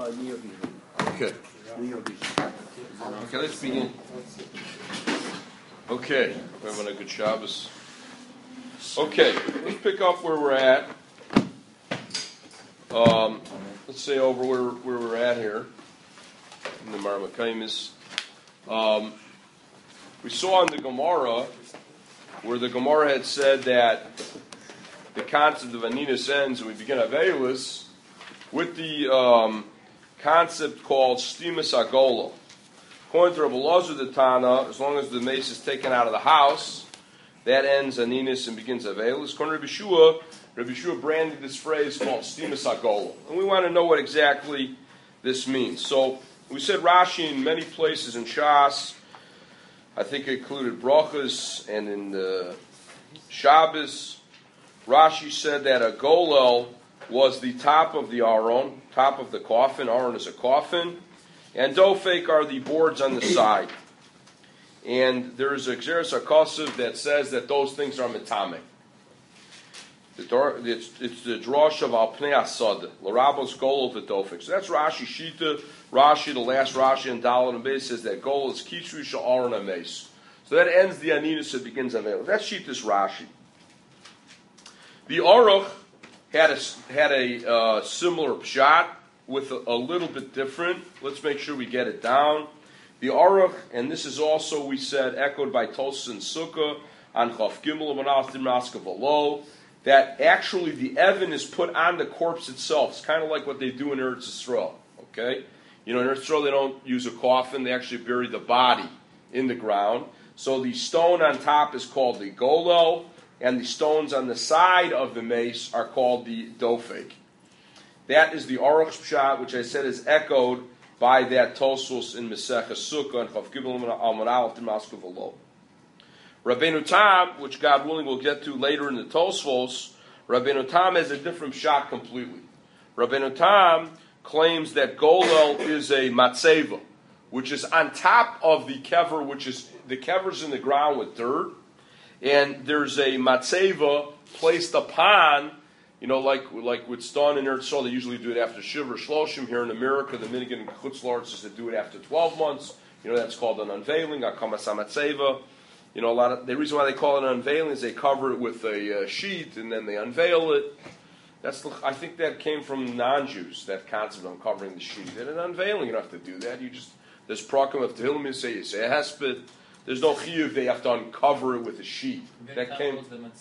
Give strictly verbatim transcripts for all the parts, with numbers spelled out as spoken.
Okay. Okay, let's begin. Okay, we're having a good Shabbos. Okay, let's pick up where we're at. Um, let's say over where where we're at here in the Marmakaimis. Um, we saw in the Gemara where the Gemara had said that the concept of Aninus ends, and we begin Aveilus with the um, concept called Stimus Agolo. According to Rabbi Elazar the Tana, as long as the mace is taken out of the house, that ends Aninus and begins Aveilus. According to Rabbi Shua, Rabbi Shua branded this phrase called Stimus Agolo. And we want to know what exactly this means. So we said Rashi in many places in Shas, I think it included Brachas and in the Shabbos. Rashi said that a golel was the top of the aron, top of the coffin. Aron is a coffin. And dofek are the boards on the side. And there's a Xeris HaKosiv that says that those things are metame. It's, it's the drosh of al pnei asad, l'rabos golel v'dofek. So that's Rashi Shita. Rashi, the last Rashi in Dalet and Beis, says that golel is kishru sha'aron ames. So that ends the aninus, it begins Aveilus. That's Shita's Rashi. The Aruch had a, had a uh, similar pshat with a, a little bit different. Let's make sure we get it down. The Aruch, and this is also, we said, echoed by Tosas and Sukkah on Chaf Gimel Manal Maska V'lo, that actually the Evan is put on the corpse itself. It's kind of like what they do in Eretz Yisrael. Okay? You know, in Eretz Yisrael they don't use a coffin, they actually bury the body in the ground. So the stone on top is called the golel, and the stones on the side of the mace are called the dofek. That is the Aruch Pshat, which I said is echoed by that Tosos in Mesechah Sukkah and Chav Gimel Al Manal Maska V'lo. Rabbeinu Tam, which God willing we'll get to later in the Tosfos, Rabbeinu Tam has a different shot completely. Rabbeinu Tam claims that golel is a matzeva, which is on top of the kever, which is the kever's in the ground with dirt, and there's a matzeva placed upon, you know, like like with stone in Eretz Yisrael, they usually do it after Shiva Shloshim. Here in America, the Minigan and Chutz La'aretz is to do it after twelve months. You know, that's called an unveiling, a kamas matzeva. You know, a lot of the reason why they call it an unveiling is they cover it with a uh, sheet and then they unveil it. That's the, I think that came from non-Jews, that concept of uncovering the sheet. And an unveiling, you don't have to do that. You just, there's prokem of Tehillim, you say, you say a hesped. There's no chiyuv, they have to uncover it with a sheet. That came,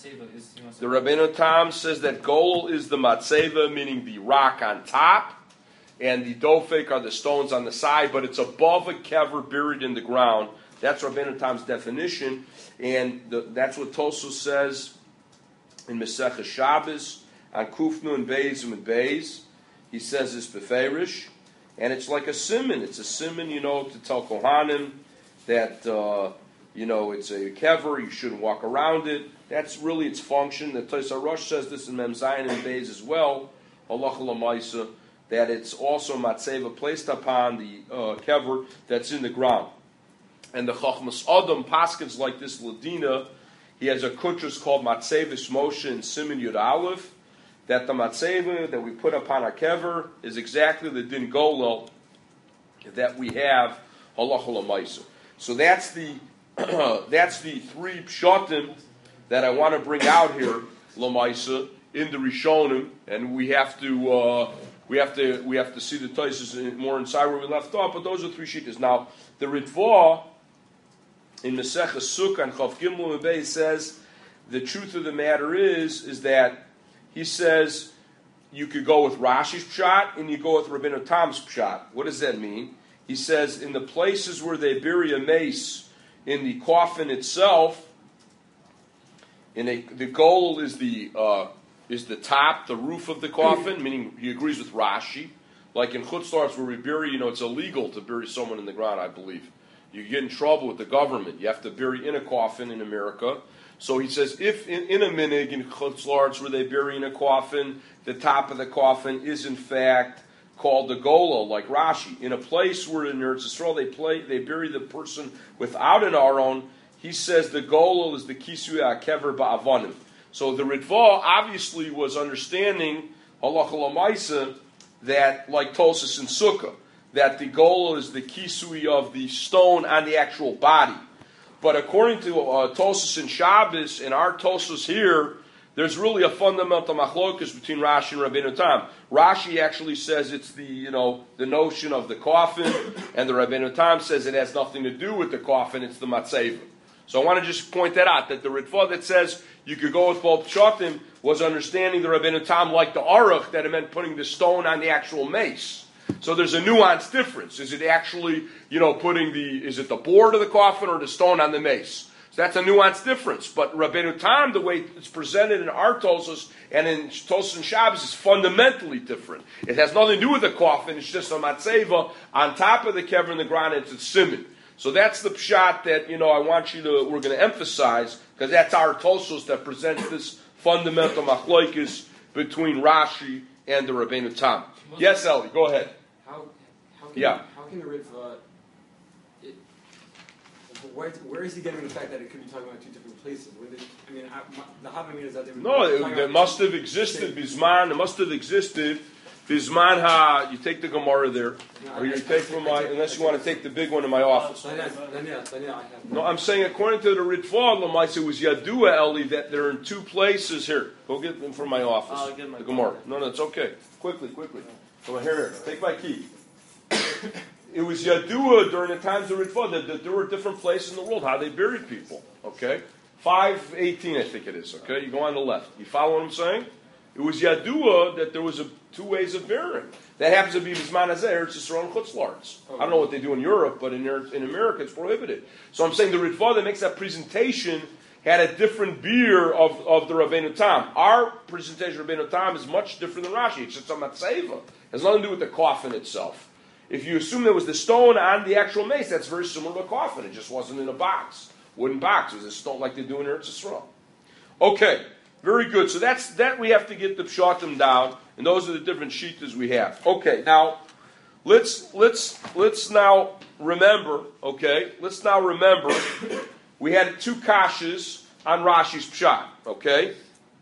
the Rabbeinu Tam says that golel is the matzeva, meaning the rock on top, and the dofek are the stones on the side, but it's above a kever buried in the ground. That's Rabbeinu Tam's definition, and the, that's what Tosos says in Mesechah Shabbos on Kufnu and Beis and Beis. He says it's beferish, and it's like a simon. It's a simon, you know, to tell Kohanim that uh, you know it's a kever. You shouldn't walk around it. That's really its function. The Tosar Rosh says this in Mem Zayin and Beis as well. Halacha l'maisa, that it's also matzeva placed upon the uh, kever that's in the ground. And the Chachmas Adam paskins like this Ladina. He has a kutras called Matzevis Moshe and Siman Yud Aleph, that the matzeva that we put upon our kever is exactly the din golel that we have halacha l'maisa. So that's the that's the three pshatim that I want to bring out here l'maisa in the Rishonim, and we have to uh, we have to we have to see the Tosas more inside where we left off. But those are three shittas. Now the Ritva in Mesechah Sukkah and Chav Gimel and Beis says the truth of the matter is is that he says you could go with Rashi's pshat and you go with Rabbeinu Tam's pshat. What does that mean? He says in the places where they bury a mace in the coffin itself, in a, the golel is the uh, is the top, the roof of the coffin. Meaning he agrees with Rashi. Like in Chutz La'aretz where we bury, you know, it's illegal to bury someone in the ground. I believe you get in trouble with the government. You have to bury in a coffin in America. So he says, if in, in a minig in Chutz La'aretz where they bury in a coffin, the top of the coffin is in fact called the golel, like Rashi. In a place where in Eretz Yisrael they play, they bury the person without an aron, he says the golel is the kisui kever ba'avanim. So the Ritva obviously was understanding halacha l'maisa that, like Tosas and Sukkah, that the goal is the kisui of the stone on the actual body. But according to uh, Tosas and Shabbos, in our Tosas here, there's really a fundamental machlokus between Rashi and Rabbeinu Tam. Rashi actually says it's the, you know, the notion of the coffin, and the Rabbeinu Tam says it has nothing to do with the coffin, it's the matzeva. So I want to just point that out, that the Ritva that says you could go with both pshatim was understanding the Rabbeinu Tam like the aruch, that it meant putting the stone on the actual mace. So there's a nuanced difference. Is it actually, you know, putting the, is it the board of the coffin or the stone on the mace? So that's a nuanced difference. But Rabbeinu Tam, the way it's presented in our Tosas and in Tosas and Shabbos, is fundamentally different. It has nothing to do with the coffin. It's just a matzeva on top of the kever and the ground. It's a siman. So that's the pshat that, you know, I want you to, we're going to emphasize, because that's our Tosas that presents this fundamental machlokes between Rashi and the Rabbeinu Tam. Yes, Eli, go ahead. How, how can, yeah. How can the Ritva, it, where, where is he getting the fact that it could be talking about two different places? When did, I mean, I, my, the Havamina is that they were No, it, it must have existed, Bisman, it must have existed, Bisman ha, you take the Gemara there, no, or you I, take I, from I, my, I, unless you want to take the big one in my office. Then, then, yeah, then, yeah, I have. No, I'm saying according to the Ritva, Lamais, it was Yadua, Eli, that they're in two places here. Go get them from my office. I'll get my the Gemara. No, no, it's okay. Quickly, quickly. Come on, here, here. Take my key. It was Yadua during the times of Ritva that, that there were different places in the world, how they buried people. Okay? five eighteen, I think it is. Okay? You go on the left. You follow what I'm saying? It was Yadua that there was a, two ways of burying. That happens to be Bisman Hazeh, it's just around Chutz La'aretz. I don't know what they do in Europe, but in, in America it's prohibited. So I'm saying the Ritva that makes that presentation had a different beer of, of the Rabbeinu Tam. Our presentation of Rabbeinu Tam is much different than Rashi. It's just a matzeva. It has nothing to do with the coffin itself. If you assume there was the stone on the actual mace, that's very similar to a coffin. It just wasn't in a box, wooden box. It was a stone like they do in Eretz Yisrael. Okay, very good. So that's that we have to get the pshatim down, and those are the different shittas we have. Okay, now let's let's let's now remember. Okay, let's now remember. We had two kashas on Rashi's pshat. Okay,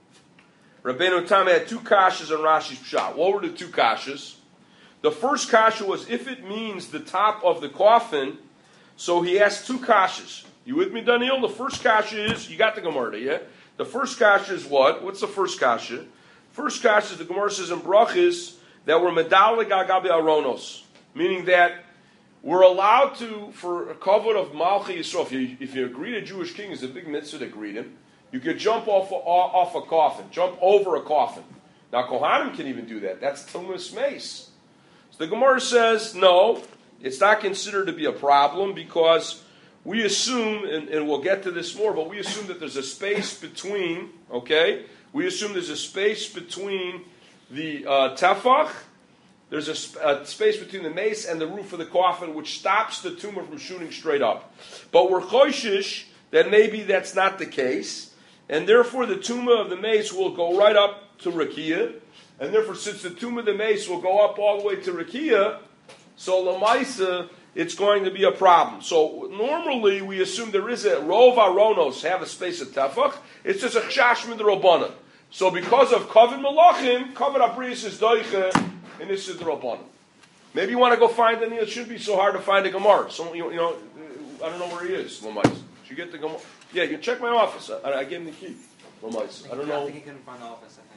Rabbeinu Tam had two kashas on Rashi's pshat. What were the two kashas? The first kasha was if it means the top of the coffin, so he asked two kashas. You with me, Daniel? The first kasha is, you got the Gemara, yeah? The first kasha is what? What's the first kasha? First kasha is the Gemara says in Brachis that we're medalig agabi aronos, meaning that we're allowed to, for a kavod of Malchi Yisrael, if you, if you greet a Jewish king, it's a big mitzvah to greet him, you could jump off, off a coffin, jump over a coffin. Now, Kohanim can even do that. That's Tumas Mace. The Gemara says, no, it's not considered to be a problem because we assume, and, and we'll get to this more, but we assume that there's a space between, okay? We assume there's a space between the uh, tefach, there's a, sp- a space between the mace and the roof of the coffin, which stops the tumor from shooting straight up. But we're choishish that maybe that's not the case, and therefore the tumor of the mace will go right up to Rakia. And therefore, since the tomb of the mace will go up all the way to Rakia, so Lamaisa, it's going to be a problem. So normally we assume there is a Rov Aronos have a space of Tefach. It's just a Chash Midrabanan. So because of Kavod Malachim, Kavod Abrius is Doiche, and this is the Rabbanan. Maybe you want to go find any. It shouldn't be so hard to find a Gemara. So you, you know, I don't know where he is. Lamaisa. Should you get the Gemara? Yeah, you can check my office. I, I gave him the key. Lamaisa. I don't know. I think he couldn't find the office. I think.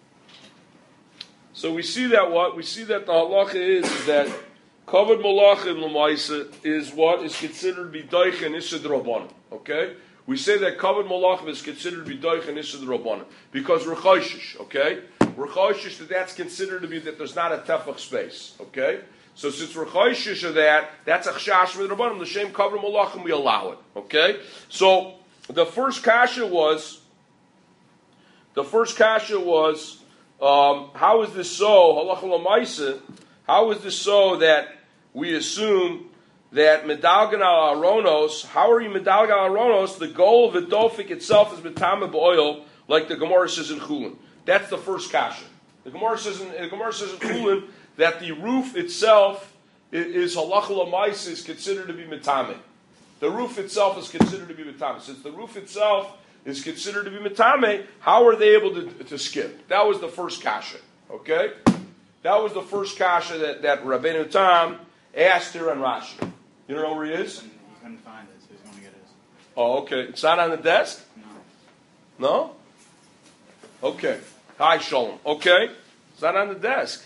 So we see that what? We see that the halacha is, is that Kavod Malachim Lamaisa is what is considered to be Doich and Issa D'Rabbanan. Okay? We say that Kavod Malachim is considered to be Doich and Issa D'Rabbanan because we're Chayshish, okay? We're Chayshish that that's considered to be that there's not a Tefach space, okay? So since we're Chayshish of that, that's a Chash with Rabbanim, the same Kavod Malachim, we allow it, okay? So the first kasha was, the first kasha was, Um, how is this so? Halacha l'maisa. How is this so that we assume that medalgan al aronos? How are you medalgan al aronos? The goal of the dofik itself is metame b'oil, like the Gemara says in Chulin. That's the first kasha. The Gemara says in, the Gemara says in Chulin that the roof itself is halacha l'maisa is considered to be metame. The roof itself is considered to be metame. Since the roof itself is considered to be metame, how are they able to, to skip? That was the first kasha. Okay? That was the first kasha that, that Rabbeinu Tam asked here on Rashi. You don't know where he is? He couldn't find it, so he's going to get his. Oh, okay. It's not on the desk? No. No? Okay. Hi, Shalom. Okay. It's not on the desk.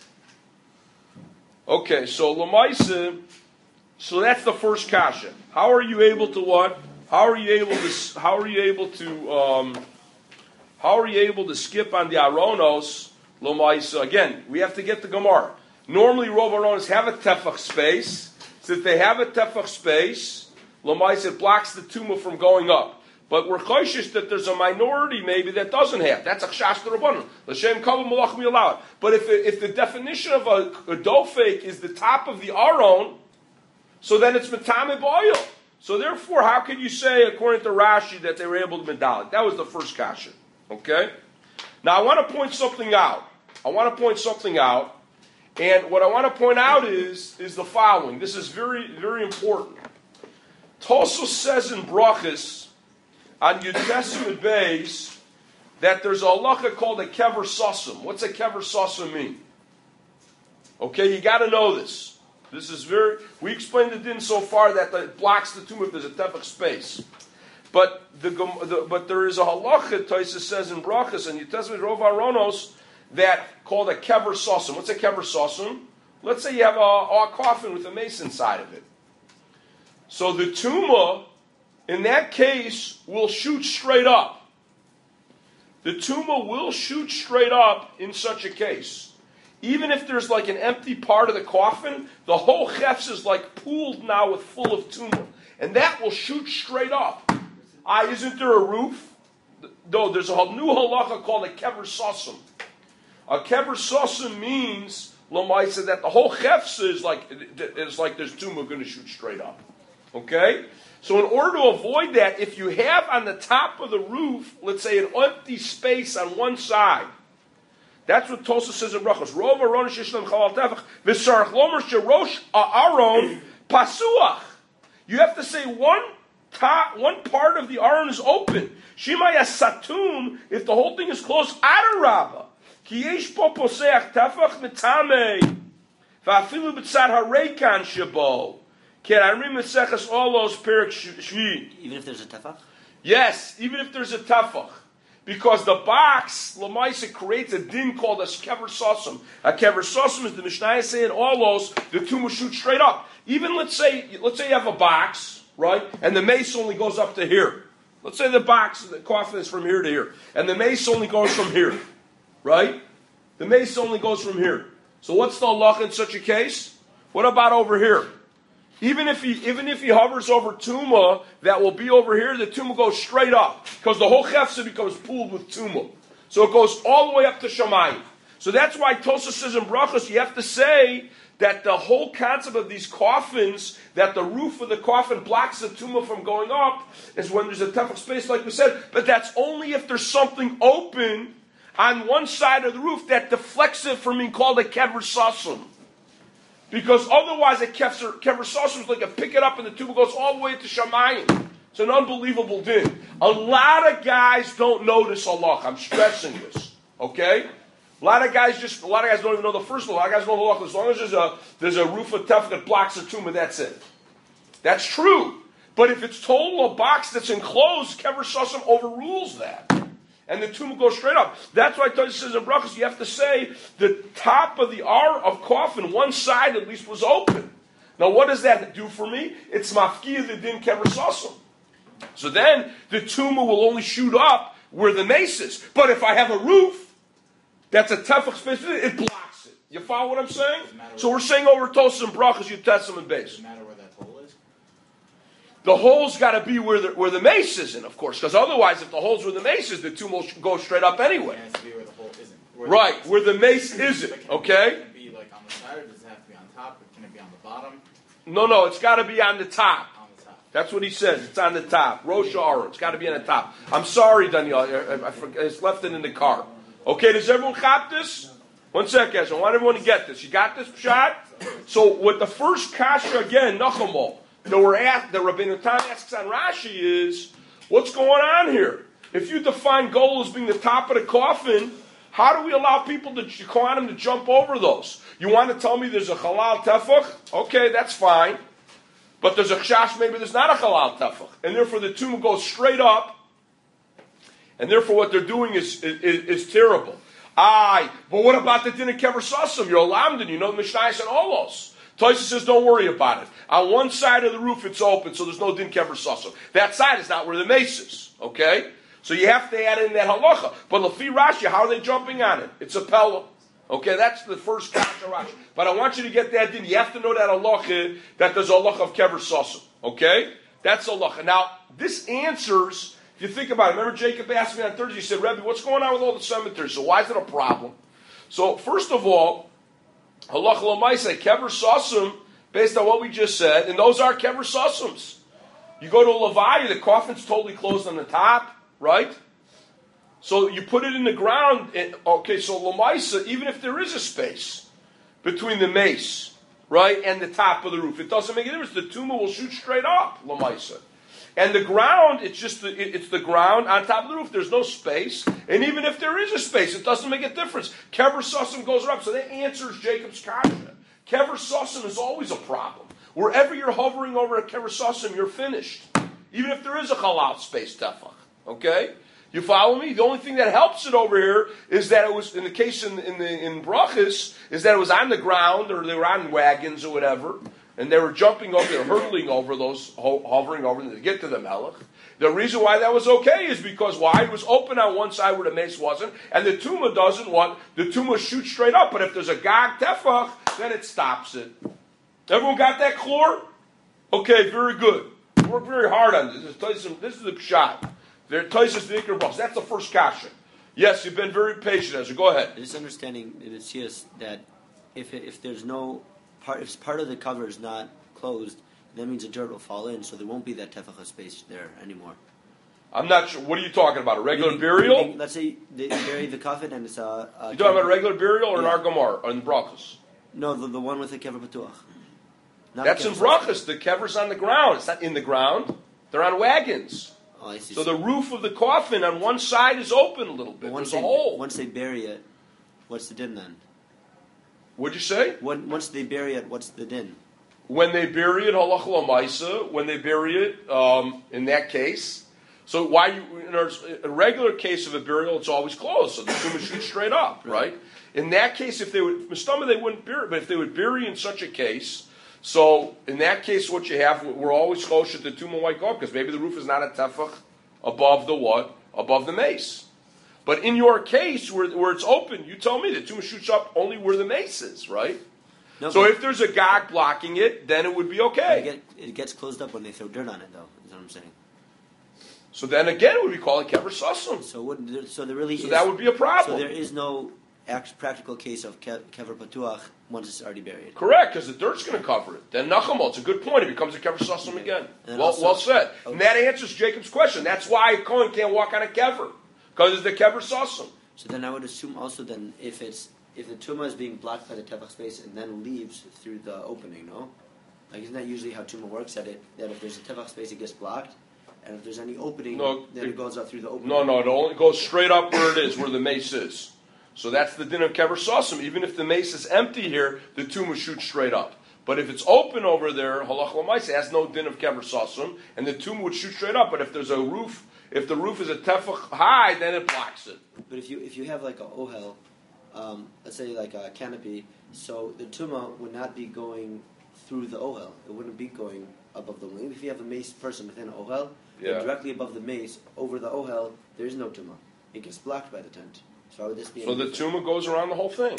Okay, so Lamaisa, so that's the first kasha. How are you able to what? How are you able to, how are you able to, um, how are you able to skip on the Aronos, Lamaisa? Again, we have to get the Gemara. Normally, Rov Aronos have a tefach space. So if they have a tefach space, Lamaisa, it blocks the tumah from going up. But we're cautious that there's a minority maybe that doesn't have. That's a chashash d'Rabbanan. L'shem kavod malach mi allow it. But if if the definition of a, a dofek is the top of the aron, so then it's metame b'oil. So therefore, how can you say, according to Rashi, that they were able to medalik? That was the first kasha. Okay. Now I want to point something out. I want to point something out, and what I want to point out is is the following. This is very very important. Tosfos says in Brachos on Yud Testament Beis that there's a halacha called a kever sasum. What's a kever sasum mean? Okay, you got to know this. This is very. We explained it in so far that it blocks the tumah if there's a tefach space. But the, the but there is a halacha. Tosfos says in Brachos and Yud Testament Rov Aronos that called a kever sasum. What's a kever sasum? Let's say you have a, a coffin with a mace inside of it. So the tumah, in that case, will shoot straight up. The tumah will shoot straight up in such a case. Even if there's like an empty part of the coffin, the whole chefs is like pooled now with full of tumah. And that will shoot straight up. Ah, isn't there a roof? No, there's a new halacha called a kever sasum. A kever sasum means, Lamaisa, that the whole chefs is like, it's like there's tumah going to shoot straight up. Okay? So in order to avoid that, if you have on the top of the roof, let's say an empty space on one side, that's what Tosfos says in Brachos. Rov Aronos Yishlem Chalal Tefach V'Sarach Lomer Sherosh Aaron Pasuach. You have to say one top, one part of the Aron is open. Shimaya Satum, if the whole thing is closed, Adarabba. Ki yesh po poseach tefach mitamei va'afilu b'tzad hareikan shebo. Even if there's a tefach? Yes, even if there's a tefach. Because the box, Lamaisa, creates a din called a kever sasum. A kever sasum is the Mishnah saying all those, the tumah shoot straight up. Even let's say, let's say you have a box, right? And the mace only goes up to here. Let's say the box, the coffin is from here to here. And the mace only goes from here. Right? The mace only goes from here. So what's the halacha in such a case? What about over here? Even if he, even if he hovers over tumah, that will be over here, the tumah goes straight up. Because the whole chefsa becomes pooled with tumah. So it goes all the way up to Shamayim. So that's why Tosfos says in Brachos, you have to say that the whole concept of these coffins, that the roof of the coffin blocks the tumah from going up, is when there's a tefach space, like we said. But that's only if there's something open on one side of the roof that deflects it from being called a kever sasum. Because otherwise a kever, kever sasum is like a pick it up and the tumah goes all the way to Shamayim. It's an unbelievable din. A lot of guys don't know this halach. I'm stressing this. Okay? A lot of guys just, a lot of guys don't even know the first halach. A lot of guys know the halach. As long as there's a, there's a roof of tefach that blocks the tumah, that's it. That's true. But if it's total a box that's enclosed, kever sasum overrules that. And the tumah goes straight up. That's why Tosfos says in Brachos, you have to say the top of the R of coffin, one side at least was open. Now what does that do for me? It's mafkiyah the din kever sasum. So then the tumah will only shoot up where the mace is. But if I have a roof that's a tefach space, it blocks it. You follow what I'm saying? So we're saying over Tosfos and Brachos, you test them in base. Does it matter where that hole is? The hole's got to be where the, where the mace is in, of course, because otherwise, if the hole's where the mace is, the tumah will go straight up anyway. It has to be where the hole isn't. Where right, the where the mace isn't, okay? Can it be like on the side, or does it have to be on top, or can it be on the bottom? No, no, it's got to be on the top. On the top. That's what he says. It's on the top. Rosh Aaron. It's got to be on the top. I'm sorry, Daniel. I, I, I, I just left it in the car. Okay, does everyone cop this? One sec, guys. I want everyone to get this. You got this shot? So, with the first kasha again, Nachamol, that we're at, the Rabbeinu Tam asks on Rashi is, what's going on here? If you define gold as being the top of the coffin, How do we allow people to Kohanim to jump over those? You want to tell me there's a halal tefach? Okay, that's fine. But there's a chash, maybe there's not a halal tefach. And therefore the tumah goes straight up. And therefore what they're doing is, is, is terrible. Aye, but what about the din of kever sasam? You're a lamdan, you know the Mishnayos and Olos. Tosha says don't worry about it. On one side of the roof it's open, so there's no din kever sasam. That side is not where the mace is. Okay? So you have to add in that halacha. But Lafi Rashi, how are they jumping on it? It's a pella. Okay, that's the first kasha Rashi. But I want you to get that din. You have to know that halacha, that there's a halacha of kever sasam. Okay? That's halacha. Now, this answers, if you think about it, remember Jacob asked me on Thursday, he said, Rebbe, what's going on with all the cemeteries? So why is it a problem? So, first of all, halacha l'maaseh, kever sasam, based on what we just said, and those are kever sasams. You go to a Levi, the coffin's totally closed on the top, right? So you put it in the ground, and, okay, so l'maaseh, even if there is a space between the mace, right, and the top of the roof, it doesn't make a difference. The tumah will shoot straight up, l'maaseh. And the ground, it's just the, it, it's the ground on top of the roof. There's no space. And even if there is a space, it doesn't make a difference. Kever sasam goes up. So that answers Jacob's kasha. Kever sasam is always a problem. Wherever you're hovering over a kever sasam, you're finished. Even if there is a halal space tefach. Okay? You follow me? The only thing that helps it over here is that it was, in the case in, in, the, in Brachas, is that it was on the ground, or they were on wagons or whatever. And they were jumping over, they were hurtling over those, ho- hovering over them to get to the Melech. The reason why that was okay is because why? It was open on one side where the mace wasn't, and the tumah doesn't want, the tumah shoots straight up, but if there's a gag tefach, then it stops it. Everyone got that chlor? Okay, very good. We worked very hard on this. This is, this is the pshat. That's the first kasha. Yes, you've been very patient, Ezra. Go ahead. This understanding in the Siyas that if if there's no part, if part of the cover is not closed, that means the dirt will fall in, so there won't be that tefacha space there anymore. I'm not sure. What are you talking about? A regular meaning, burial? Meaning, let's say they bury the coffin and it's a. a you talking about a regular burial or yeah. an argamar or in brachas? No, the, the one with the kever patuach. That's in brachas. The kever's on the ground. It's not in the ground. They're on wagons. Oh, I see. So the roof of the coffin on one side is open a little bit. Once There's they, a hole. Once they bury it, what's the din then? What'd you say? When, once they bury it, what's the din? When they bury it, halach l'maaseh, when they bury it, um, in that case, so why you, in a regular case of a burial, it's always closed, so the tumah shoots straight up, right? In that case, if they would, Mistama, they wouldn't bury, but if they would bury in such a case, so in that case, what you have, we're always close to the tumah might go up, because maybe the roof is not a tefach above the what? Above the mace. But in your case, where, where it's open, you tell me the tumah shoots up only where the mace is, right? No, so if there's a gag blocking it, then it would be okay. It, get, it gets closed up when they throw dirt on it, though. Is what I'm saying. So then again, it would be called a kever sasum. So would there, so there really so is, that would be a problem. So there is no act, practical case of ke, kever patuach once it's already buried. Correct, because the dirt's going to cover it. Then nachamol, it's a good point. It becomes a kever sasum again. And Well, also- well said. Okay. And that answers Jacob's question. That's why a Kohen can't walk on a kever, because it's the kever sasum. So then I would assume also then if it's if the tumah is being blocked by the tefach space and then leaves through the opening, no? Like isn't that usually how tumah works? That it that if there's a tefach space, it gets blocked, and if there's any opening, No, then it, it- goes out through the opening. No, no, it only goes straight up where it is, where the mace is. So that's the din of kever sasum. Even if the mace is empty here, the tumah shoots straight up. But if it's open over there, halach l'maaseh has no din of kever sasum, and the tumah would shoot straight up. But if there's a roof, if the roof is a tefach high, then it blocks it. But if you if you have like a ohel, um, let's say like a canopy, so the tumah would not be going through the ohel. It wouldn't be going above the wing. If you have a mace person within an ohel, Yeah. then directly above the mace, over the ohel, there is no tumah. It gets blocked by the tent. So how would this be? So any the different? tumah goes around the whole thing.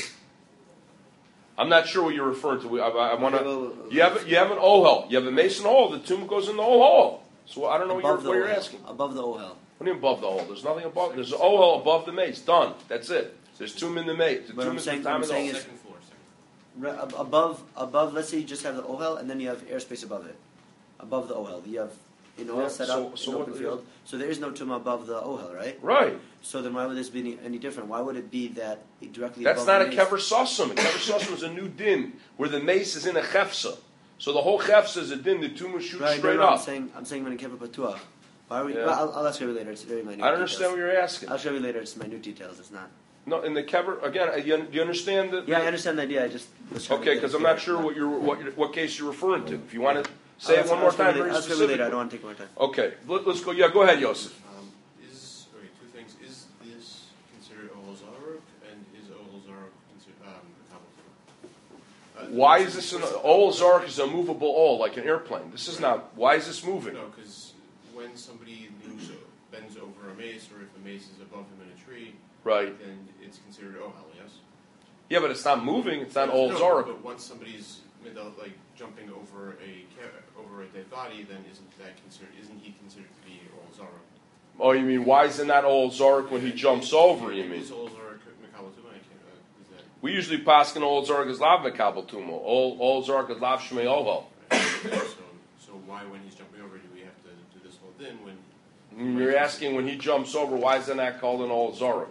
I'm not sure what you're referring to. I, I, I want Okay, to. well, You have you have an ohel. You have a mason hole. The tumah goes in the whole hole. So I don't know what you're, above the what you're ohel. asking. Above the ohel. What do you mean above the hole? There's nothing above. There's an ohel above the mace. Done. That's it. There's tumah in the mace. The But I'm tumah is saying- the time I'm of the saying hole. is- Second floor. Second. Re- ab- above, above. Let's say you just have the ohel, and then you have airspace above it. Above the ohel, you have an ohel Yeah, set so- up so in what- open field. So there is no tumah above the ohel, right? Right. So then why would this be any, any different? Why would it be that it directly That's above not a the mace? kever sasum. A kever sasum is a new din where the mace is in a chefsa. So the whole chefsa is a din. The tumah shoots Right, straight no, no, I'm up. saying, I'm saying when in kever patuach. Why are we? Yeah. Well, I'll, I'll ask you later. It's very minute. I don't understand what details. you're asking. I'll show you later. It's minute details. It's not. No, in the kever again. uh, You, do you understand that? Yeah, I understand the idea. I just was trying to Okay, get because it I'm not clear. sure what you're what you're- what case you're referring to. If you want to say I'll it ask- one I'll more ask you time, later. very I'll ask you specific. later. I don't want to take more time. Okay, let, let's go. Yeah, go ahead, Yosef. Um, is okay, two things. Is this considered Ohl Zaruk, and is Ohl Zaruk considered um, a Kabbalah? Uh, Why is this an Ohl Zark is a movable Ohl like an airplane? This is not. Why is this moving? No, because when somebody leans, o- bends over a mace, or if a mace is above him in a tree, Right. then it's considered Ohel. Yes. Yeah, but it's not moving. It's not no, Ohl no, Zark. But once somebody's mid- like jumping over a ca- over a dead body, then isn't that considered? Isn't he considered to be Ohl Zaruk? Oh, you mean why isn't that Ohl Zark when he jumps over? You mean? Is Ohl Zaruk Mikabel Tuma? I can't. Uh, is that? We usually pass an Ohl Zark is lav mekabel tumo. Ohl Ohl Zark is lav shmei ohel. so, so why, when he's jumping over, do we have to do this whole thing? When You're asking when he jumps over, why isn't that called an Ohl Zark?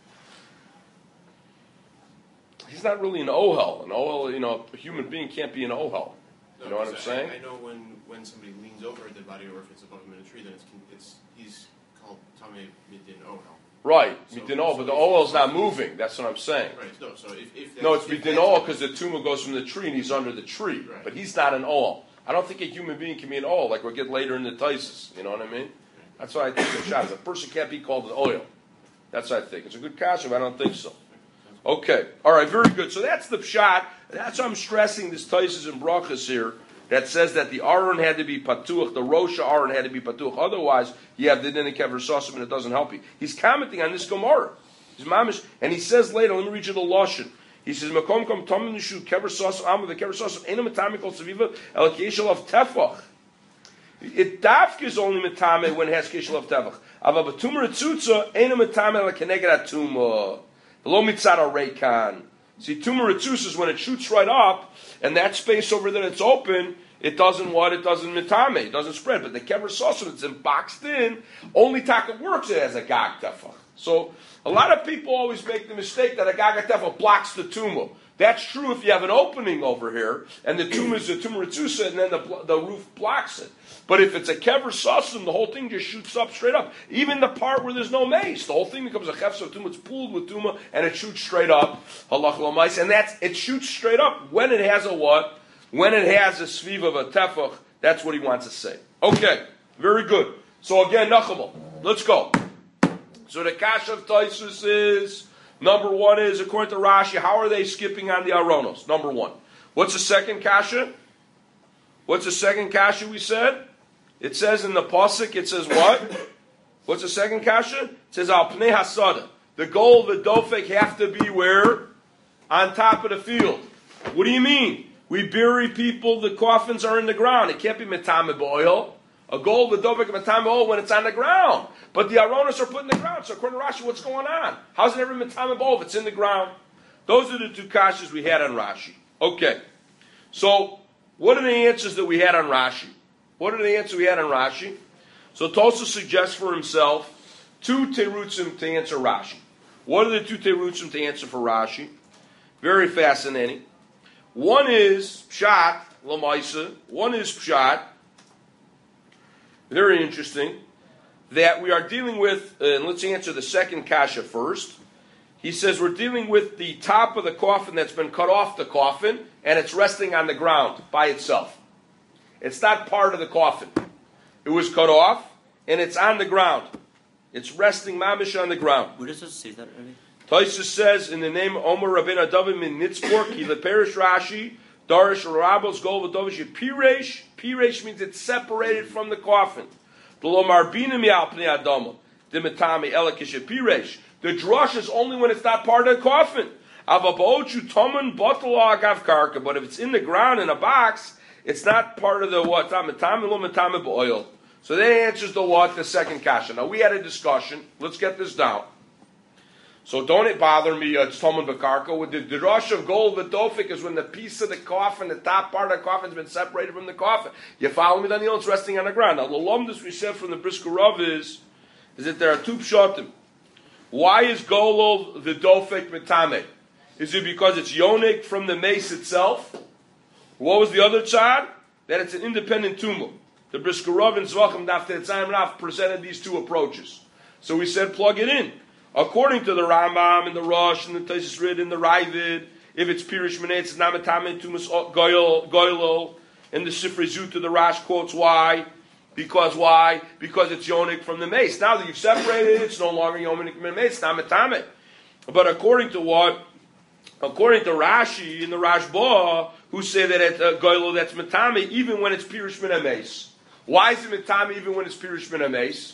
He's not really an ohel. An ohel, you know, a human being can't be an ohel. You know what I'm because saying? I, I know when, when somebody leans over a dead body, or if it's above him in a tree, then it's con- it's he's called Tame Midin Ohel. Right, So- midin so but the if- ohel's not moving. That's what I'm saying. Right. No. So if, if that's, No, it's if midin that's- ohel because the tumor goes from the tree and he's under the tree. Right. But he's not an ohel. I don't think a human being can be an ohel like we'll get later in the Taisus. You know what I mean? That's why I think the shot is. A person can't be called an oil. That's what I think. It's a good kasha, but I don't think so. Okay. All right, very good. So that's the pshat. That's why I'm stressing this Taisus and Brachas here that says that the Aron had to be patuach, the Rosha Aron had to be patuach. Otherwise, you have the din kever sasim and it doesn't help you. He's commenting on this Gemara. He's mamish, and he says later, let me read you the Lashon. He says, Makom kom tamin nishu kever sasim, am the kever sasim, ena matami kol saviva, el kishel of tefach. It dafk is only metame when it has kishel of tefach. Ava batumar etzutza, ena metame el keneged atuma. Lo mitzad reikan. See, tumor etzutza is when it shoots right up, and that space over there that's open, it doesn't what? It doesn't mitame, it doesn't spread. But the kever sasim, it's in boxed in, only taka works it as a gag tefach. So a lot of people always make the mistake that a gag tefach blocks the tumor. That's true if you have an opening over here, and the tumor is a tumor etzutza, and then the, the roof blocks it. But if it's a kever sasim, the whole thing just shoots up straight up. Even the part where there's no mace, the whole thing becomes a chefs of tumah. It's pooled with tumah, and it shoots straight up. Halach l'mais, and that's it shoots straight up when it has a what? When it has a sviv of a tefach. That's what he wants to say. Okay, very good. So again, Nachabal, let's go. So the kasha of Taisus is number one is according to Rashi. How are they skipping on the Aronos? Number one. What's the second kasha? What's the second kasha we said? It says in the pasuk, it says what? What's the second kasha? It says al pnei hasada. The goal of the dofek have to be where? On top of the field. What do you mean? We bury people, the coffins are in the ground. It can't be metame b'oil. A goal of the dofek metame b'oil when it's on the ground. But the aronos are put in the ground. So according to Rashi, what's going on? How's it ever metame b'oil if it's in the ground? Those are the two kashas we had on Rashi. Okay. So, what are the answers that we had on Rashi? What are the answers we had on Rashi? So Tosa suggests for himself two terutzim to answer Rashi. What are the two terutzim to answer for Rashi? Very fascinating. One is pshat lamaisa. One is pshat. Very interesting. That we are dealing with, uh, and let's answer the second kasha first. He says we're dealing with the top of the coffin that's been cut off the coffin, and it's resting on the ground by itself. It's not part of the coffin. It was cut off, and it's on the ground. It's resting mamish on the ground. Where does it say that, Rabbi? Taisus says in the name of Omer Rabbeinu David min Nitzburg, he leperish Rashi, Darish Rabos Gol V'Dovish Piresh. Piresh means it's separated from the coffin. The Lomar Binim Yalpnei Adama. The Metami Elakish Piresh. The drush is only when it's not part of the coffin. Avabochu Toman Botala Agav Karka. But if it's in the ground in a box, it's not part of the what? Metami Lo Metami B'Oil. So that answers the what? The second kasha. Now we had a discussion. Let's get this down. So don't it bother me, uh, it's Talmud Bakarko. With the, the rush of gold, the dofik is when the piece of the coffin, the top part of the coffin has been separated from the coffin. You follow me, Daniel? It's resting on the ground. Now the lumdus we said from the Brisker Rav is, is that there are two pshatim. Why is golol the dofik metame? Is it because it's yonik from the mace itself? What was the other tzad? That it's an independent tumor. The Brisker Rav and Zvachim Daf Tetzayim Rav presented these two approaches. So we said plug it in. According to the Rambam and the Rosh and the Taisus Rid and the Ravid, if it's Pirish Menei, it's Namatame Tumas Goylo. And the Sifrei Zuta, the Rash quotes why? Because why? Because it's Yonik from the mace. Now that you've separated it, it's no longer Yonik from the mace, it's Namatame. But according to what? According to Rashi and the Rashba, who say that at uh, Goylo that's Matame, even when it's Pirish Menei mace. Why is it Matame even when it's Pirish Menei mace?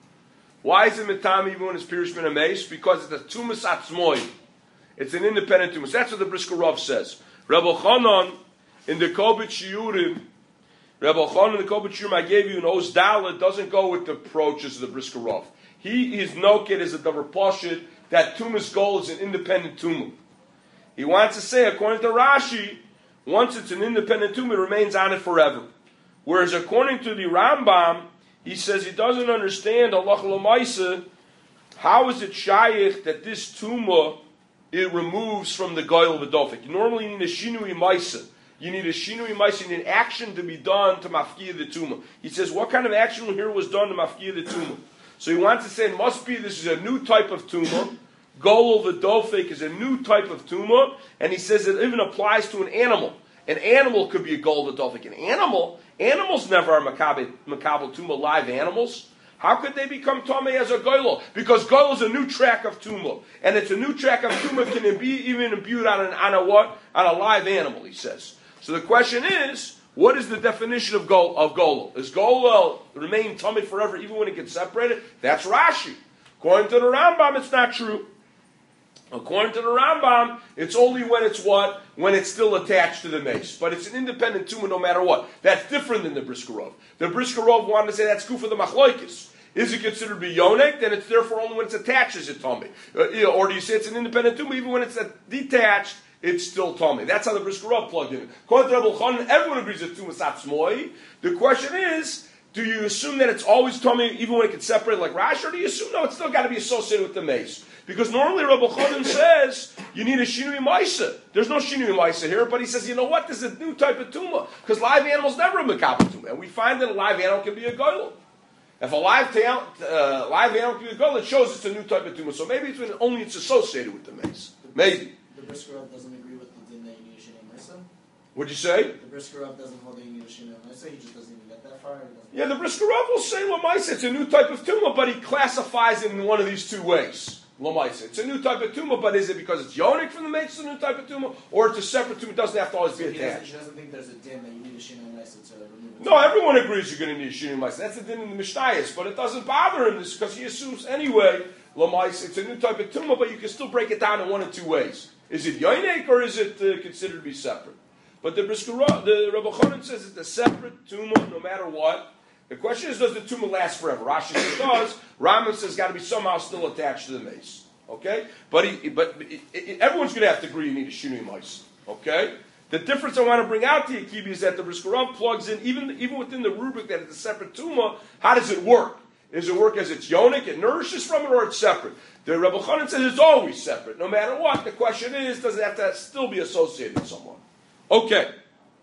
Why is it Matame even when it's Pirish Menei mace? Because it's a Tumas Atzmoy. It's an independent Tumas. That's what the Brisker Rav says. Rebbe Chanan in the Kobit Shiurim, Rebbe Chanan in the Kobit Shiurim I gave you an Oz Dalet doesn't go with the approaches of the Brisker Rav. He is noked as a davar pashut that Tumas Gold is an independent Tumah. He wants to say, according to Rashi, once it's an independent Tumah, it remains on it forever. Whereas according to the Rambam, he says he doesn't understand Allah L'maisa. How is it shaykh that this Tumah it removes from the Goyal V'dofik? You normally need a Shinui Maisa. You need a Shinui Maisa, you need action to be done to Mafkiya the Tumah. He says, what kind of action here was done to Mafkiya the Tumah? So he wants to say it must be this is a new type of Tumah. Goyal V'dofik is a new type of Tumah, and he says it even applies to an animal. An animal could be a Goyal V'dofik. An animal, animals never are Makabel Tumah, live animals. How could they become Tomei as a Goylo? Because Goylo is a new track of Tumah. And it's a new track of Tumah can be even imbued on, an, on a what? On a live animal, he says. So the question is, what is the definition of Gol of Golo? Is Golo remain Tomei forever even when it gets separated? That's Rashi. According to the Rambam, it's not true. According to the Rambam, it's only when it's what? When it's still attached to the mace. But it's an independent tumah no matter what. That's different than the Brisker Rav. The Brisker Rav wanted to say that's good for the machloikis. Is it considered to be yonik? Then it's therefore only when it's attached is it tummy. Uh, you know, or do you say it's an independent tumah even when it's uh, detached? It's still tummy. That's how the Brisker Rav plugged in. According to Rebbe Chanan, everyone agrees that tumah satzmoi. The question is, do you assume that it's always tummy even when it gets separated like Rashi, or do you assume no, it's still got to be associated with the mace? Because normally Rebbe Chanan says you need a shinui maisa. There's no shinui maisa here, but he says, you know what? This is a new type of tumah because live animals never a makabel tumah, and we find that a live animal can be a goyel. If a live, ta- uh, live animal can be a goyel, it shows it's a new type of tumah. So maybe it's when only it's associated with the mace. Maybe. The Brisker Rav doesn't agree with the din that you need a shinui maisa. What'd you say? The Brisker Rav doesn't hold that you need a shinui maisa. He just doesn't even get that far. Yeah, the Brisker Rav will say lamaisa. It's a new type of tumah, but he classifies it in one of these two ways. Lamaisa. It's a new type of tumah, but is it because it's yonik from the mace, it's a new type of tumah, or it's a separate tumah? It doesn't have to always be So he, doesn't, attached. he doesn't think there's a din that you need a shinui maisa to remove it. No, everyone agrees you're going to need a shinui maisa. That's the din in the Mishnayos, but it doesn't bother him because he assumes anyway lamaisa. It's a new type of tumah, but you can still break it down in one of two ways. Is it yonik or is it uh, considered to be separate? But the Brisker Rav, the Rebbe Chanan says it's a separate tumah no matter what. The question is, does the tumah last forever? Rashi says it does. Rambam says it's got to be somehow still attached to the mace. Okay, but he, but it, it, everyone's going to have to agree you need a shinui maisa. Okay, the difference I want to bring out to you, Kibi, is that the Brisker Rav plugs in even even within the rubric that it's a separate tumah. How does it work? Does it work as it's yonik, it nourishes from it, or it's separate? The Rebbe Chanan says it's always separate, no matter what. The question is, does it have to still be associated with someone? Okay,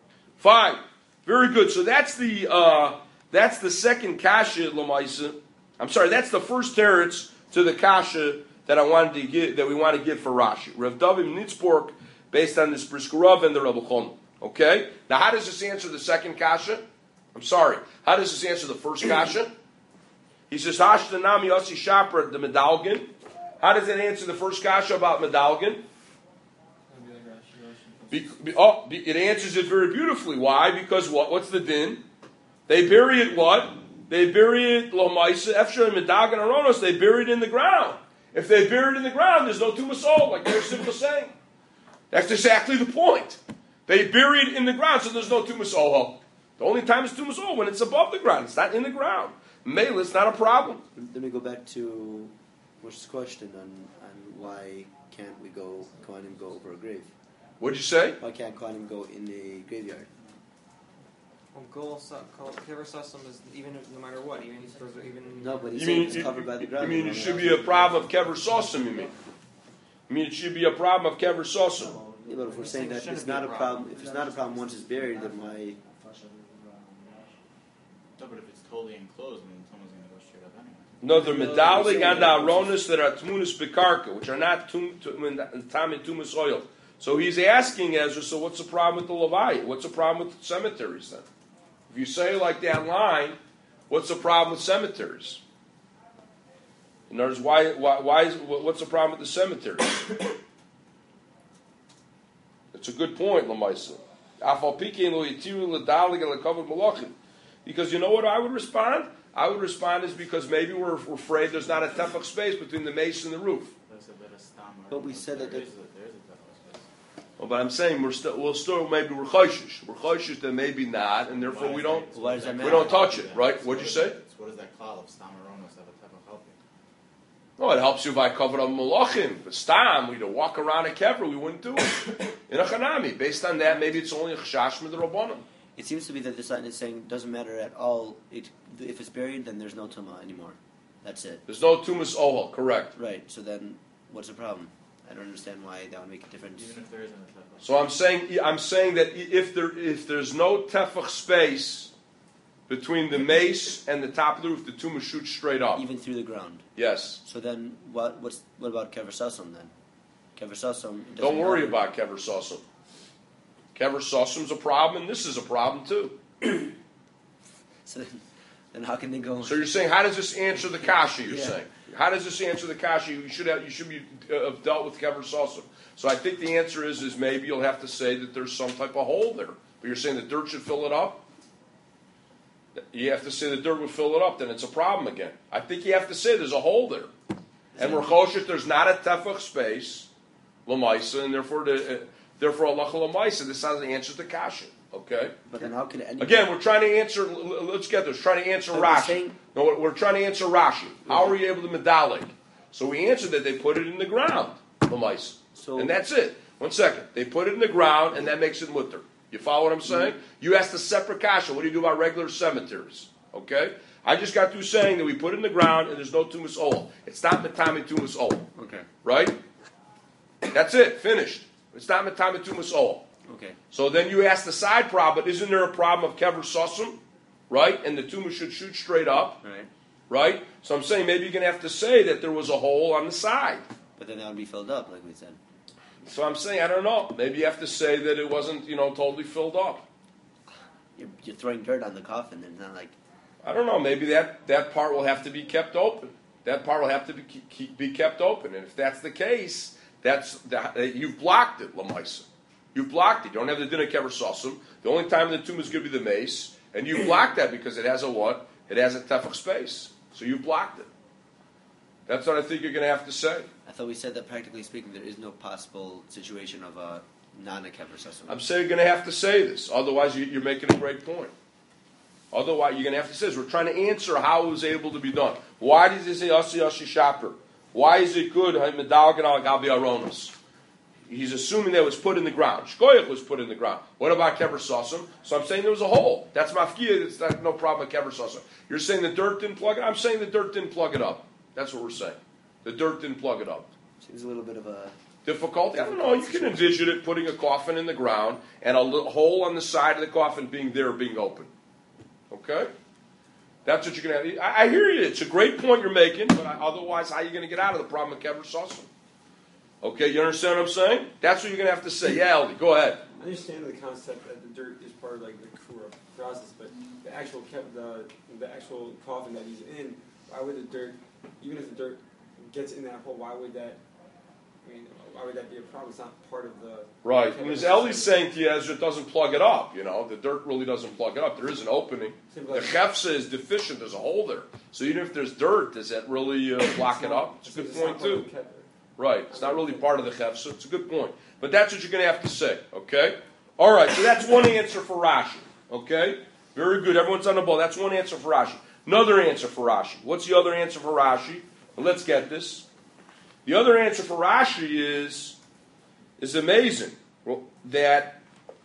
fine, very good. So that's the uh, that's the second kasha lamaisa. I'm sorry, that's the first teretz to the kasha that I wanted to give, that we want to give for Rashi. Rav David Nitzborg, based on this Brisker Rav and the Rebbe Chanan. Okay? Now how does this answer the second kasha? I'm sorry. How does this answer the first kasha? He says, Hashtanami Yossi Shapra, the Medalgin. How does it answer the first kasha about Medalgin? Be, be, oh, be, it answers it very beautifully. Why? Because what? What's the din? They bury it what? They bury it, Lo Maisa, Efshar and Medalgin Aronos, they bury it in the ground. If they bury it in the ground, there's no Tumas Ol, like they're simply saying. That's exactly the point. They bury it in the ground, so there's no Tumas Ol. The only time it's Tumas Ol when it's above the ground. It's not in the ground. Mele, it's not a problem. Let me go back to Moshe's question on, on why can't we go, Kohanim go over a grave? What'd you say? Why can't Kohanim go in the graveyard? Well, goal, kever sasam is even no matter what, even even. No, but he's You saying mean, it's you, covered by the you ground. mean it should be a problem of kever sosum, you mean? You mean it should be a problem of kever sosum? Yeah, but if we're saying that Shouldn't it's be not a a problem. problem, if it's not a problem once it's buried, then why? No, but if it's totally enclosed, then someone's going to go straight up anyway. No, they're medalig on the aronis that are tmunis bekarka, which are not tum tam and tumus oil. So he's asking Ezra, so what's the problem with the Levite? What's the problem with cemeteries then? If you say like that line, what's the problem with cemeteries? In other words, why, why, why is, what's the problem with the cemeteries? It's a good point, Lamaisa. Because you know what I would respond? I would respond is because maybe we're, we're afraid there's not a tefach space between the mace and the roof. But we said that there the- is a, there is a tefach space. Well, but I'm saying we're still, we'll still maybe we're chayshish. We're chayshish that maybe not, and therefore Why we is don't. that- Why does that We matter? don't touch it, right? So What'd you what say? is that- What does that call of stam aronos have a tefach help you? No, it helps you if I cover up malachim. But stam, we'd walk around a kever, we wouldn't do it. In a chanami, based on that, maybe it's only a chashash with the rabbanim. It seems to be that this line is saying doesn't matter at all. It, if it's buried, then there's no tuma anymore. That's it. There's no tumas ohel, correct. Right. So then, what's the problem? I don't understand why that would make a difference. Even if there isn't a tefach. So I'm saying, I'm saying that if there if there's no tefach space between the mace and the top of the roof, the tumah shoots straight up. Even through the ground. Yes. So then, what? What's what about kever sasum then? Kever sasum. it doesn't Don't worry matter. about kever sasum. Kever sasum's a problem, and this is a problem too. So then, then how can they go? So you're saying, how does this answer the kasha? You're Yeah. saying, how does this answer the kasha? You should have, you should be uh, have dealt with kever sasum. So I think the answer is, is maybe you'll have to say that there's some type of hole there. But you're saying the dirt should fill it up. You have to say the dirt would fill it up, then it's a problem again. I think you have to say there's a hole there, and we're choshet. There's not a tefach space, lamaisa, and therefore the uh, therefore Allah lamaisa. This doesn't answer the kasha. Okay. But then how can any? Again, we're trying to answer. l- l- Let's get this. Trying to answer But we're Rashi. saying- No, we're- we're trying to answer Rashi. How are you able to medalik? So we answered that they put it in the ground, lamaisa, So- and that's it. One second. They put it in the ground, and that makes it mutter. You follow what I'm saying? You asked a separate kasha. What do you do about regular cemeteries? Okay? I just got through saying that we put it in the ground and there's no tumas ol. It's not metame tumas ol. Okay. Right? That's it. Finished. It's not metame tumas ol. Okay. So then you ask the side problem, isn't there a problem of kever sosum? Right? And the tumor should shoot straight up. Right. Right? So I'm saying maybe you're going to have to say that there was a hole on the side. But then that would be filled up, like we said. So I'm saying, I don't know. Maybe you have to say that it wasn't, you know, totally filled up. You're, you're throwing dirt on the coffin, and it's not like. I don't know. Maybe that, that part will have to be kept open. That part will have to be keep, be kept open. And if that's the case, that's the, you've blocked it, Lamaisa. You've blocked it. You don't have the dinner kever sosum. The only time the tomb is going to be the mace, and you blocked that because it has a what? It has a tefach space. So you blocked it. That's what I think you're going to have to say. I thought we said that practically speaking, there is no possible situation of a non-kever sasum. I'm saying you're going to have to say this. Otherwise, you, you're making a great point. Otherwise, you're going to have to say this. We're trying to answer how it was able to be done. Why does it say Asi Asi Shaper? Why is it good? He's assuming that it was put in the ground. Shkoyach was put in the ground. What about Kever Sasam? So I'm saying there was a hole. That's mafkia. It's not, no problem with Kever Sasam. You're saying the dirt didn't plug it? I'm saying the dirt didn't plug it up. That's what we're saying. The dirt didn't plug it up. Seems a little bit of a. Difficulty? I don't know. You can envision it putting a coffin in the ground and a little hole on the side of the coffin being there, being open. Okay? That's what you're going to have. I, I hear you. It's a great point you're making, but I, otherwise, how are you going to get out of the problem of Kever Sasam? Okay, you understand what I'm saying? That's what you're going to have to say. Yeah, Aldi, go ahead. I understand the concept that the dirt is part of like the kura process, but the actual kev- the the actual coffin that he's in, why would the dirt, even if the dirt gets in that hole, why would that? I mean, why would that be a problem? It's not part of the Right. kever And as process. Ellie's saying to you, Ezra, it doesn't plug it up. You know, the dirt really doesn't plug it up. There is an opening. Seems The like- chefsa is deficient. There's a hole there. So even if there's dirt, does that really uh, block it up? It's a good It's not point, part of too. the kever. Right. It's not really part of the chefsa. It's a good point. But that's what you're going to have to say. Okay? All right. So that's one answer for Rashi. Okay? Very good. Everyone's on the ball. That's one answer for Rashi. Another answer for Rashi. What's the other answer for Rashi? Well, let's get this. The other answer for Rashi is, is amazing. Well, that,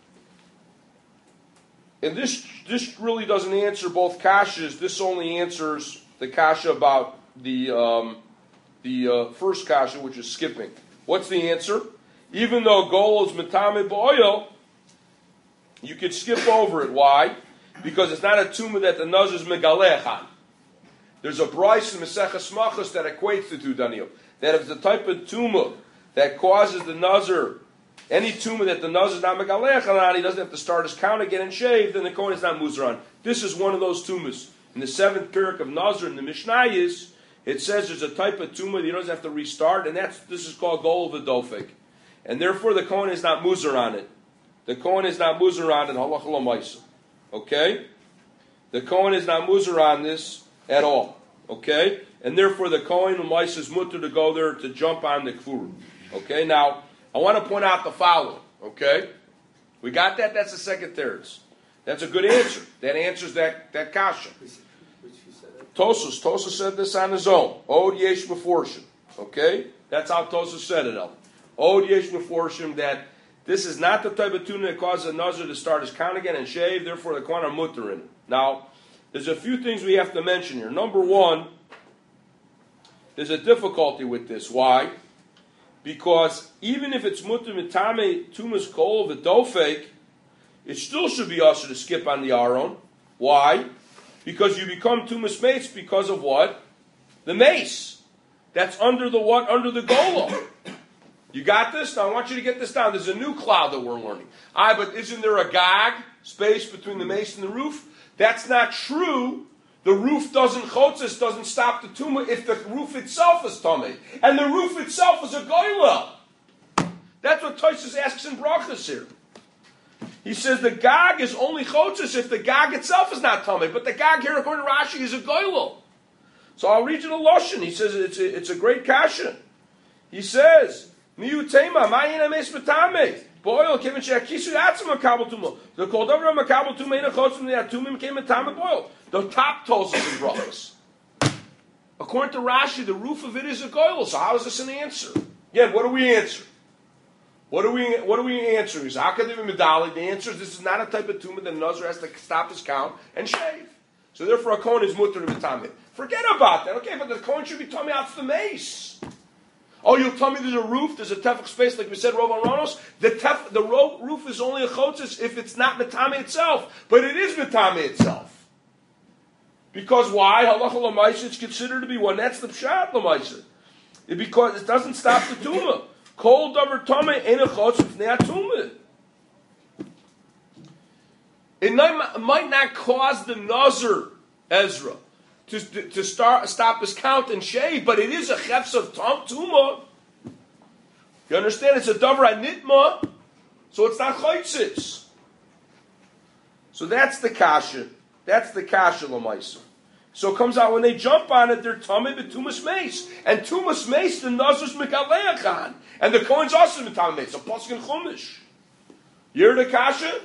and this this really doesn't answer both kashas. This only answers the kasha about the um, the uh, first kasha, which is skipping. What's the answer? Even though golo is metame b'oil, you could skip over it. Why? because it's not a tumah that the nazir is megalech on. There's a bryce in Maseches Machos that equates the two, Daniel. That if it's the type of tumah that causes the nazir, any tumah that the nazir is not megalech on, he doesn't have to start his count again and shave, then the kohen is not muzar on. This is one of those tumahs. In the seventh parak of Nazir in the Mishnayos, it says there's a type of tumah that he doesn't have to restart, and that's this is called gol v'dofek. And therefore the kohen is not muzar on it. The kohen is not muzar on it, halacha l'maisa. Okay? The kohen is not muzar on this at all. Okay? And therefore the kohen l'maisa is mutter to go there to jump on the kfur. Okay? Now, I want to point out the following. Okay? We got that? That's the second thirds. That's a good answer. That answers that, that kasha. Tosus. Tosus said this on his own. Od yesh meforshim. Okay? That's how Tosus said it. Od yesh meforshim, that this is not the type of tuna that causes a nazir to start his count again and shave, therefore the kohen are mutter in it. Now, there's a few things we have to mention here. Number one, there's a difficulty with this. Why? Because even if it's mutter mitame tumas kol v'dofek, it still should be usher to skip on the aron. Why? Because you become tumas mace because of what? The mace. That's under the what? Under the golo. You got this? Now I want you to get this down. There's a new cloud that we're learning. Ah, but isn't there a gag space between the mace and the roof? That's not true. The roof doesn't chotzes, doesn't stop the tumah if the roof itself is tummy. And the roof itself is a goyla. That's what Tosfos asks in brachas here. He says the gag is only chotzes if the gag itself is not tummy. But the gag here, according to Rashi, is a goyla. So I'll read you the lashon. He says it's a, it's a great kasha. He says, Miu tema, ma'ina mes metame. Boil, kevin she'akisu atzma makabel tumo. The kol davar makabel tumo ina chotzim the atumim came in time boil. The top Tosfos in brachas. According to Rashi, the roof of it is a goyel. So how is this an answer? Again, what do we answer? What do we what do we answer? Is Akadim Medali? The answer is this is not a type of tumah that a nazir has to stop his count and shave. So therefore, a kohen is mutter to be. Forget about that. Okay, but the kohen should be tummy out to the mace. Oh, you'll tell me there's a roof, there's a tefach space, like we said, Rov Aronos. The tef, the ro- roof is only a chotzes if it's not metame itself, but it is metame itself. Because why? Halacha l'maisa, it's considered to be one. That's the pshat l'maisa. Because it doesn't stop the tumah. Kol davar tameh ein a chotz v'nei tumah. It might not cause the nazir Ezra to, to, to start stop his count and shave, but it is a chefs of tumah. You understand? It's a davar anitma, so it's not chaytzis. So that's the kasha. That's the kasha l'maisa. So it comes out when they jump on it, they're tameh b'tumas mace, and tumas mace the nazir's mekaleachan, and the kohen's also b'tameh mace. A pasuk in Chumash. You hear the kasha?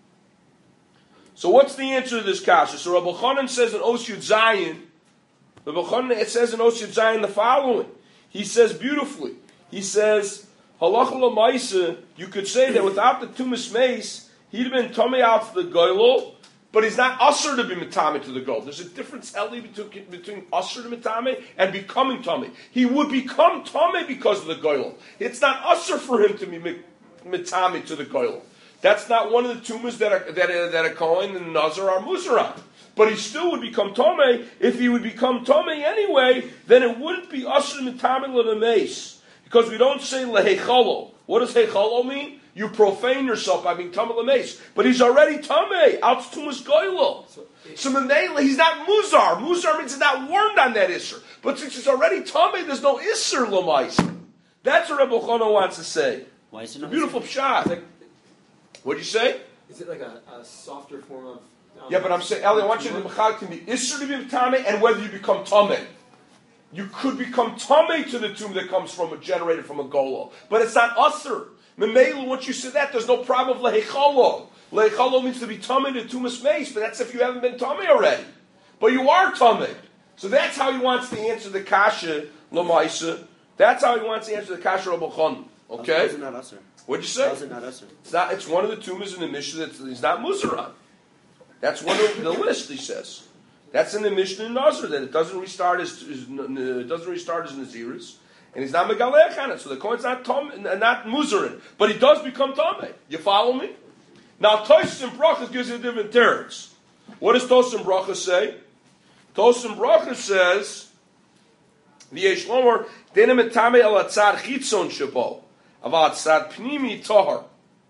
So what's the answer to this kasha? So Rabbi Chanan says in Os Yud Zayin, Rabbi Chanan, it says in Os Yud Zayin the following. He says beautifully. He says halacha l'maisa. You could say that without the tumas mace, he'd have been tameh out to the goylo. But he's not usher to be mitame to the gold. There's a difference, Eli, between, between usher to mitame and becoming tame. He would become tame because of the goyel. It's not usher for him to be mitame to the goyel. That's not one of the tumas that are, that are, that a kohen and nazar are muzara. But he still would become tame. If he would become tame anyway, then it wouldn't be usher mitame l'nemes. Because we don't say lehechalo. What does hechalo mean? You profane yourself by being tamei l'meis, but he's already tamei. Out tumas goylo. So Menela, he's not muzar. Muzar means he's not warned on that isser. But since he's already tamei, there's no isser l'meis. That's what Rebbe Chana wants to say. Why is it a not beautiful pshat. Like, what'd you say? Is it like a, a softer form of? Um, yeah, but I'm saying, Eli, I want you to mechal can be isser to be tamei, and whether you become tamei. You could become tamei to the tomb that comes from a generated from a golo, but it's not usser. Memelu, once you say that, there's no problem of lehechalo. Lehechalo means to be tamei to tumas mace, but that's if you haven't been tamei already. But you are tamei. So that's how he wants to answer the kasha l'maisa. That's how he wants to answer the kasha Rabbi Chanan. Okay? How is it not usher? What'd you say? How is it not usher? It's not. It's one of the tumas in the Mishnah that he's not muzar on. That's one of the list. He says that's in the Mishnah in Nazir that it doesn't restart his, his it doesn't restart his naziris. And he's not megalech on it, so the kohen's not tom, not muzarin, but he does become tamei. You follow me? Now Tosfos in brachas gives you different terms. What does Tosim Bracha say? Tosim Bracha says, V'yesh lomer, dena metame el atzad chitzon shabo, aval atzad pnimi tahar.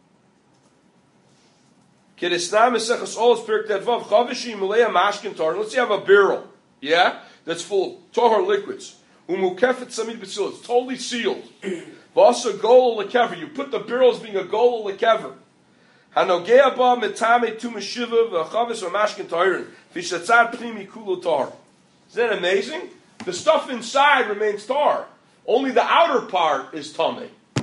Kedesna mesechus olos perk tedvav, chavishi malaya mashkin tahar. Let's say you have a barrel, yeah, that's full of tahar liquids. Umukefet samid b'tzil, it's totally sealed. V'asa gol lekever, you put the barrel as being a gol lekever. Hanogea ba metame tu meshiva v'chavis v'mashkin tahirin v'shatzad pnimi kulu tahar. Isn't that amazing? The stuff inside remains tar. Only the outer part is tamei.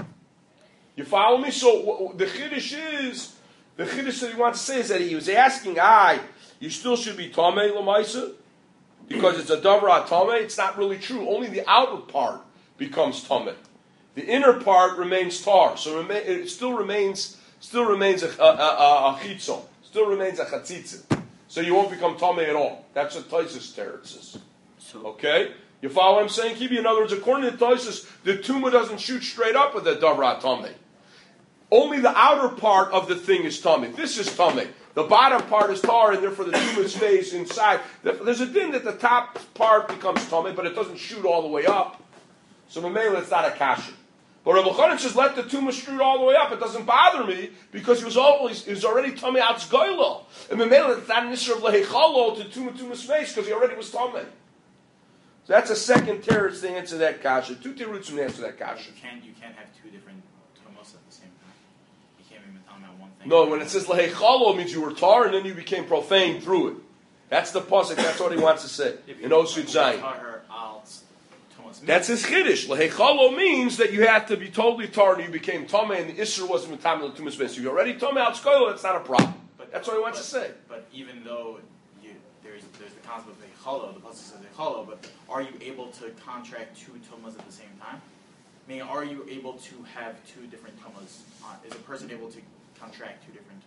You follow me? So the chiddush is, the chiddush that he wants to say is that he was asking, I, you still should be tamei l'maisa? Because it's a davar tamei. It's not really true. Only the outer part becomes tamei. The inner part remains tar. So it still remains, still remains a, a, a, a chitzon. Still remains a chatzitza. So you won't become tamei at all. That's what Taisus says. Okay? You follow what I'm saying, Kibi? In other words, according to Tosis, the tumah doesn't shoot straight up with the davrat tamei. Only the outer part of the thing is tamei. This is tamei. The bottom part is tar, and therefore the tumah stays inside. There's a din that the top part becomes tamei, but it doesn't shoot all the way up. So Mamela, it's not a kasha. But Rabbi Chanan says, let the tumah shoot all the way up. It doesn't bother me because he was always he was already tamei out zgoylo. And Mamela, it's not an issue of lehechalo to tumah tumah space because he already was tamei. So that's a second terrorist to answer that kasha. Two terutzim to answer that kasha. You can't, you can't have two different tumos at the same time. You can't be matam on one thing. No, when it says lehechalo, it means you were tar and then you became profane through it. That's the pasuk. That's what he wants to say in Osud Zayin. That's his chiddush. Lehechalo means that you have to be totally tar and you became tamei, and the isser wasn't matam l'tumas space. So you're already tamei out skoil. That's not a problem. But that's what he wants but, to say. But even though you, there's there's the concept of lehechalo, the pasuk says lehechalo, but are you able to contract two tumas at the same time? I mean, are you able to have two different tumas? On, is a person able to contract two different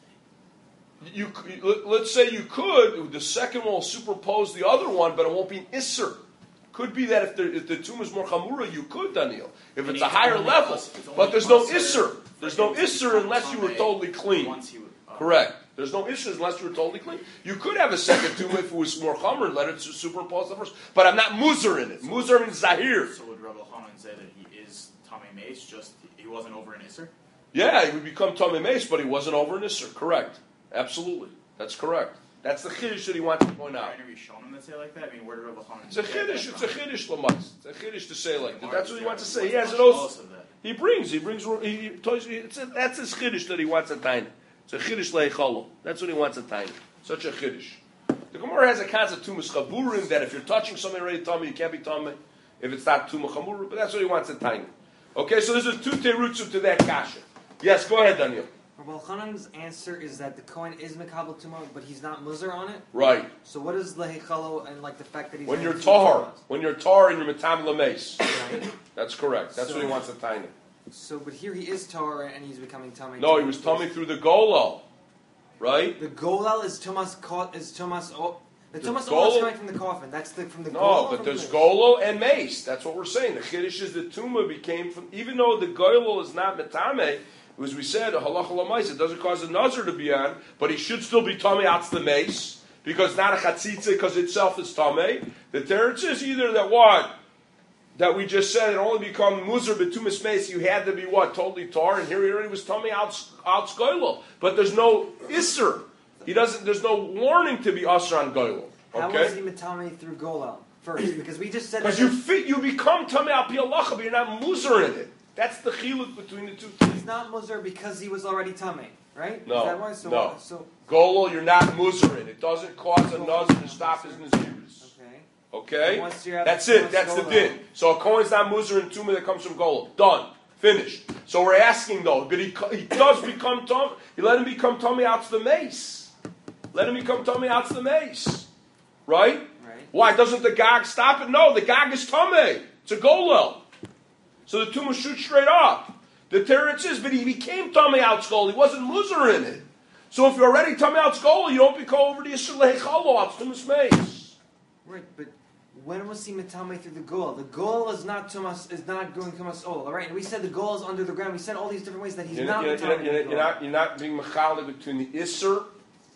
tumas? You, let's say you could. The second one will superpose the other one, but it won't be an isser. Could be that if the, if the tumah is more chamura, you could, Daniel. If it's a higher level. But there's no isser. There's no isser unless you were totally clean. Correct. There's no isser unless you were totally clean. You could have a second tumah if it was more chamur and let it superimpose the first. But I'm not muzer in it. Muzer means zahir. So would Rabbi Hanan say that he is tamei meis, just he wasn't over an isser? Yeah, he would become tamei meis, but he wasn't over an isser. Correct. Absolutely. That's correct. That's the chiddush that he wants to point out. Are there any Rishonim that say like that? I mean, where did Rabbi Hanan It's a chiddush. It's a chiddush lamas. It's a chiddush to say like that. That's what he wants to say. He What's has the an mashmalos oath. of that? He brings. He brings. He, he tells you. It's a, that's his chiddush that he wants a tiny. It's a chiddush leichalo. That's what he wants a tiny. Such a chiddush. The Gemara has a concept tumas chaburim that if you're touching something already tummy, you can't be tummy if it's not tumah chamura. But that's what he wants a tiny. Okay, so there's a two terutzim to that kasha. Yes, go ahead, Daniel. Rabbi Chanan's answer is that the Kohen is Mekabel Tumah, but he's not Muzer on it. Right. So what is Lehechalo and like the fact that he's When you're two tar, Tumahs? when you're tar and you're matam lameis. Right. That's correct. That's So- what he wants a tiny. So, but here he is Tar and he's becoming Tamei. No, he was tummy through the golo, right? The Golal is Tumas caught is Tumas. Oh, the The Tumas Golal- is coming from the coffin. That's the from the No, Golal but from there's the- golo and mace. That's what we're saying. The chiddush is the tumah became from, even though the golo is not metame, as we said, a halacha lamais, it doesn't cause a nazar to be on, but he should still be tummy out the mace because not a chatzitza because itself is tummy. The teretz is either that what that we just said it only become muzer betumis mace. You had to be what totally tar, and here he already was tummy out out golo, but there's no isser. He doesn't. There's no warning to be usher on golo. How Okay. was he Matame through Golal first? Because we just said Because that you fit, you become tamei al pi halacha, but you're not muzer in it. That's the chiluk between the two he's things. not Muzer because he was already Tamei, right? No, Is that why? So, no. so Golol, you're not muzer in it. It doesn't cause a nazar to stop his naziris. okay. Okay, Once you have that's the it. That's the Golol. din. So a kohen's not muzer in tumah that comes from golol. Done. Finished. So we're asking though, but he he does become tum. You let him become tummy out to the mace. Let him become tummy out to the mace. Right? Right. Why doesn't the gag stop it? No, the gag is tummy. It's a golol. So the tumah shoots straight up. The teretz is, but he became tummy out skol. He wasn't muzer in it. So if you're already tummy out skol, you don't become over the yisur lehechalo out tumas mace. Right, but when was he Matame through the goal? The goal is not Tumas is not going Tumas all. All right, and we said the goal is under the ground. We said all these different ways that he's You're, not you're, Matame. you're, you're, you're not you're not being mechalik between the isser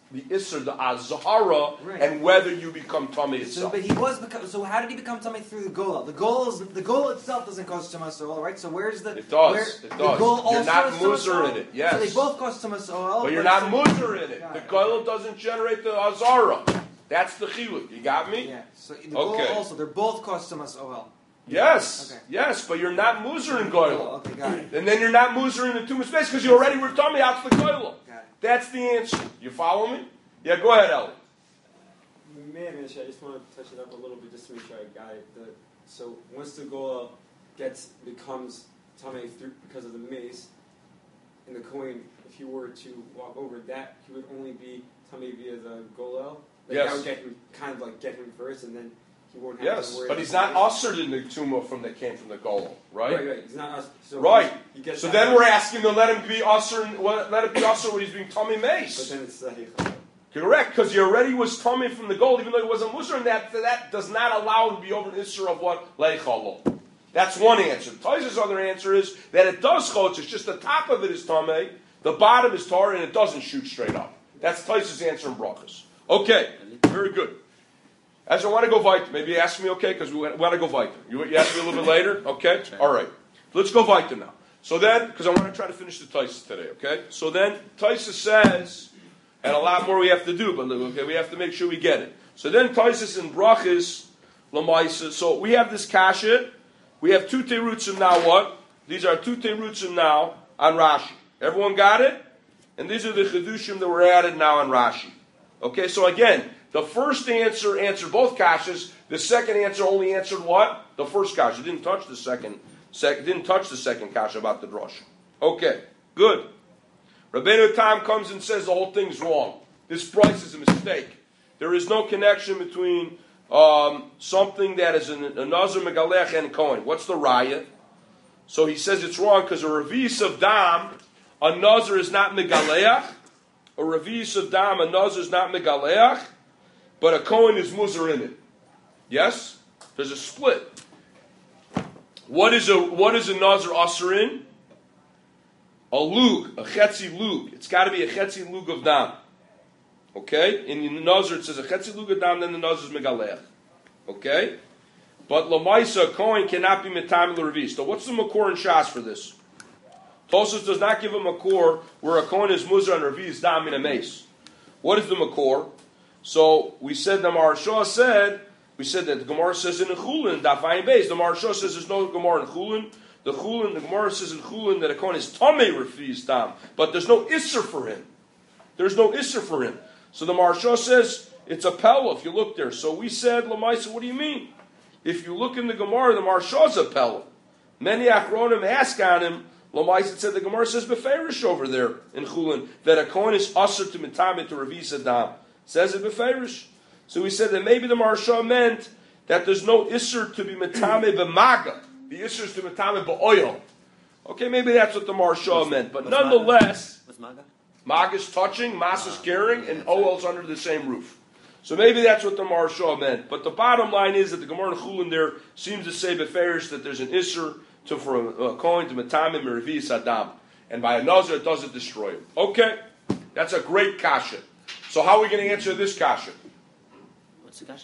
the Isser, the Azahara, Right. and whether you become Tamei So, itself. but he was become, so how did he become tummy through the goal? The goal is the goal itself doesn't cause tumas oil, right? So where's the It does. Where, It the does. goal You're also not is tumas muzer oil? in it, yes. So they both cause tumas oil. But you're not so- muzer in it. Got The it. Goyle doesn't generate the Azara. That's the chiluk. You got me? Yeah. So the Okay. goal also they're both cause tumas oil. Yes. Okay. Yes, but you're not muzer in Oh, Goyle. okay, got it. And then you're not muzer in the Tumas space because you already were tummy out for the Goyle. Got it. That's the answer. You follow me? Yeah, go ahead, Ellie. Man, man, I just want to touch it up a little bit just to make sure I got it. The, so once the gola gets becomes tame through because of the mace and the coin, if he were to walk over that, he would only be tame via the golel. Like Yes. that would get him kind of like get him first, and then he won't have Yes, to worry. but about he's the not mace. ushered in the tumor from that came from the Goyle, right? Right, right. He's not us. So Right. He gets So that then mace, we're asking to let him be ushered, let it be ushered when he's being tummy But mace. then it's uh, Correct, because he already was tummy from the gold, even though he wasn't musher, and that that does not allow him to be over an issue of what leichalo. That's one answer. Taisa's other answer is that it does chotz. It's just the top of it is tamei, the bottom is tar, and it doesn't shoot straight up. That's Taisa's answer in brachas. Okay, very good. As I want to go weiter, maybe you ask me, okay, because we want to go weiter. You, you ask me a little bit later, okay? All right. Let's go weiter now. So then, because I want to try to finish the Taisa today, okay? So then, Taisa says, and a lot more we have to do, but okay, we have to make sure we get it. So then, Taisa in brachas, lamaisa. So we have this kasha. We have two terutzim now. What? These are two terutzim now on Rashi. Everyone got it? And these are the chedushim that were added now on Rashi. Okay, so again, the first answer answered both kashas. The second answer only answered what? The first kasha. Didn't touch the second. Sec, didn't touch the second kasha about the drasha. Okay, good. Rabbeinu Tam comes and says the whole thing's wrong. This price is a mistake. There is no connection between um, something that is an, a nazar megalech and kohen. What's the raya? So he says it's wrong because a revis of dam, a nazar is not megaleach. A revis of dam, a nazar is not megaleach, but a kohen is muzar in it. Yes, there's a split. What is a what is a nazar aser in? A lug, a chetzi lug. It's got to be a chetzi lug of dam. Okay? In the nazar it says a chetzi lug of dam, then the nazar is megalech. Okay? But lamaisa, a kohen cannot be metam l'revis. So what's the makor in Shas for this? Tosfos does not give a makor where a kohen is muzar and revis dam in a mace. What is the makor? So we said the Maharsha said, we said that the Gemara says in the Chulin, Dafayin Beis, the Maharsha says there's no Gemara in Chulin. The Chulin, the Gemara says in Chulin that a kohen is tamei refiz dam, but there's no isser for him. There's no isser for him. So the Maharsha says it's a pella if you look there. So we said, Lamaisa, what do you mean? If you look in the Gemara, the Maharsha is a pella. Many Achronim ask on him. Lamaisa said the Gemara says beferish over there in Chulin that a kohen is usher to mitame to refiz dam. Says it beferish. So we said that maybe the Maharsha meant that there's no isser to be mitame b'maga. The isser is to mitame b'oil. Okay, maybe that's what the Maharsha meant. But nonetheless, What's maga? mag is touching, mas is Ah, carrying, yeah, and that's right. oil's under the same roof. So maybe that's what the Maharsha meant. But the bottom line is that the Gemara in Chulin there seems to say beferish that there's an isser to for a, a kohen to mitame and revi'is adam, and by a nazar it doesn't destroy him. Okay, that's a great kasha. So how are we going to answer this kasha? What's the kasha?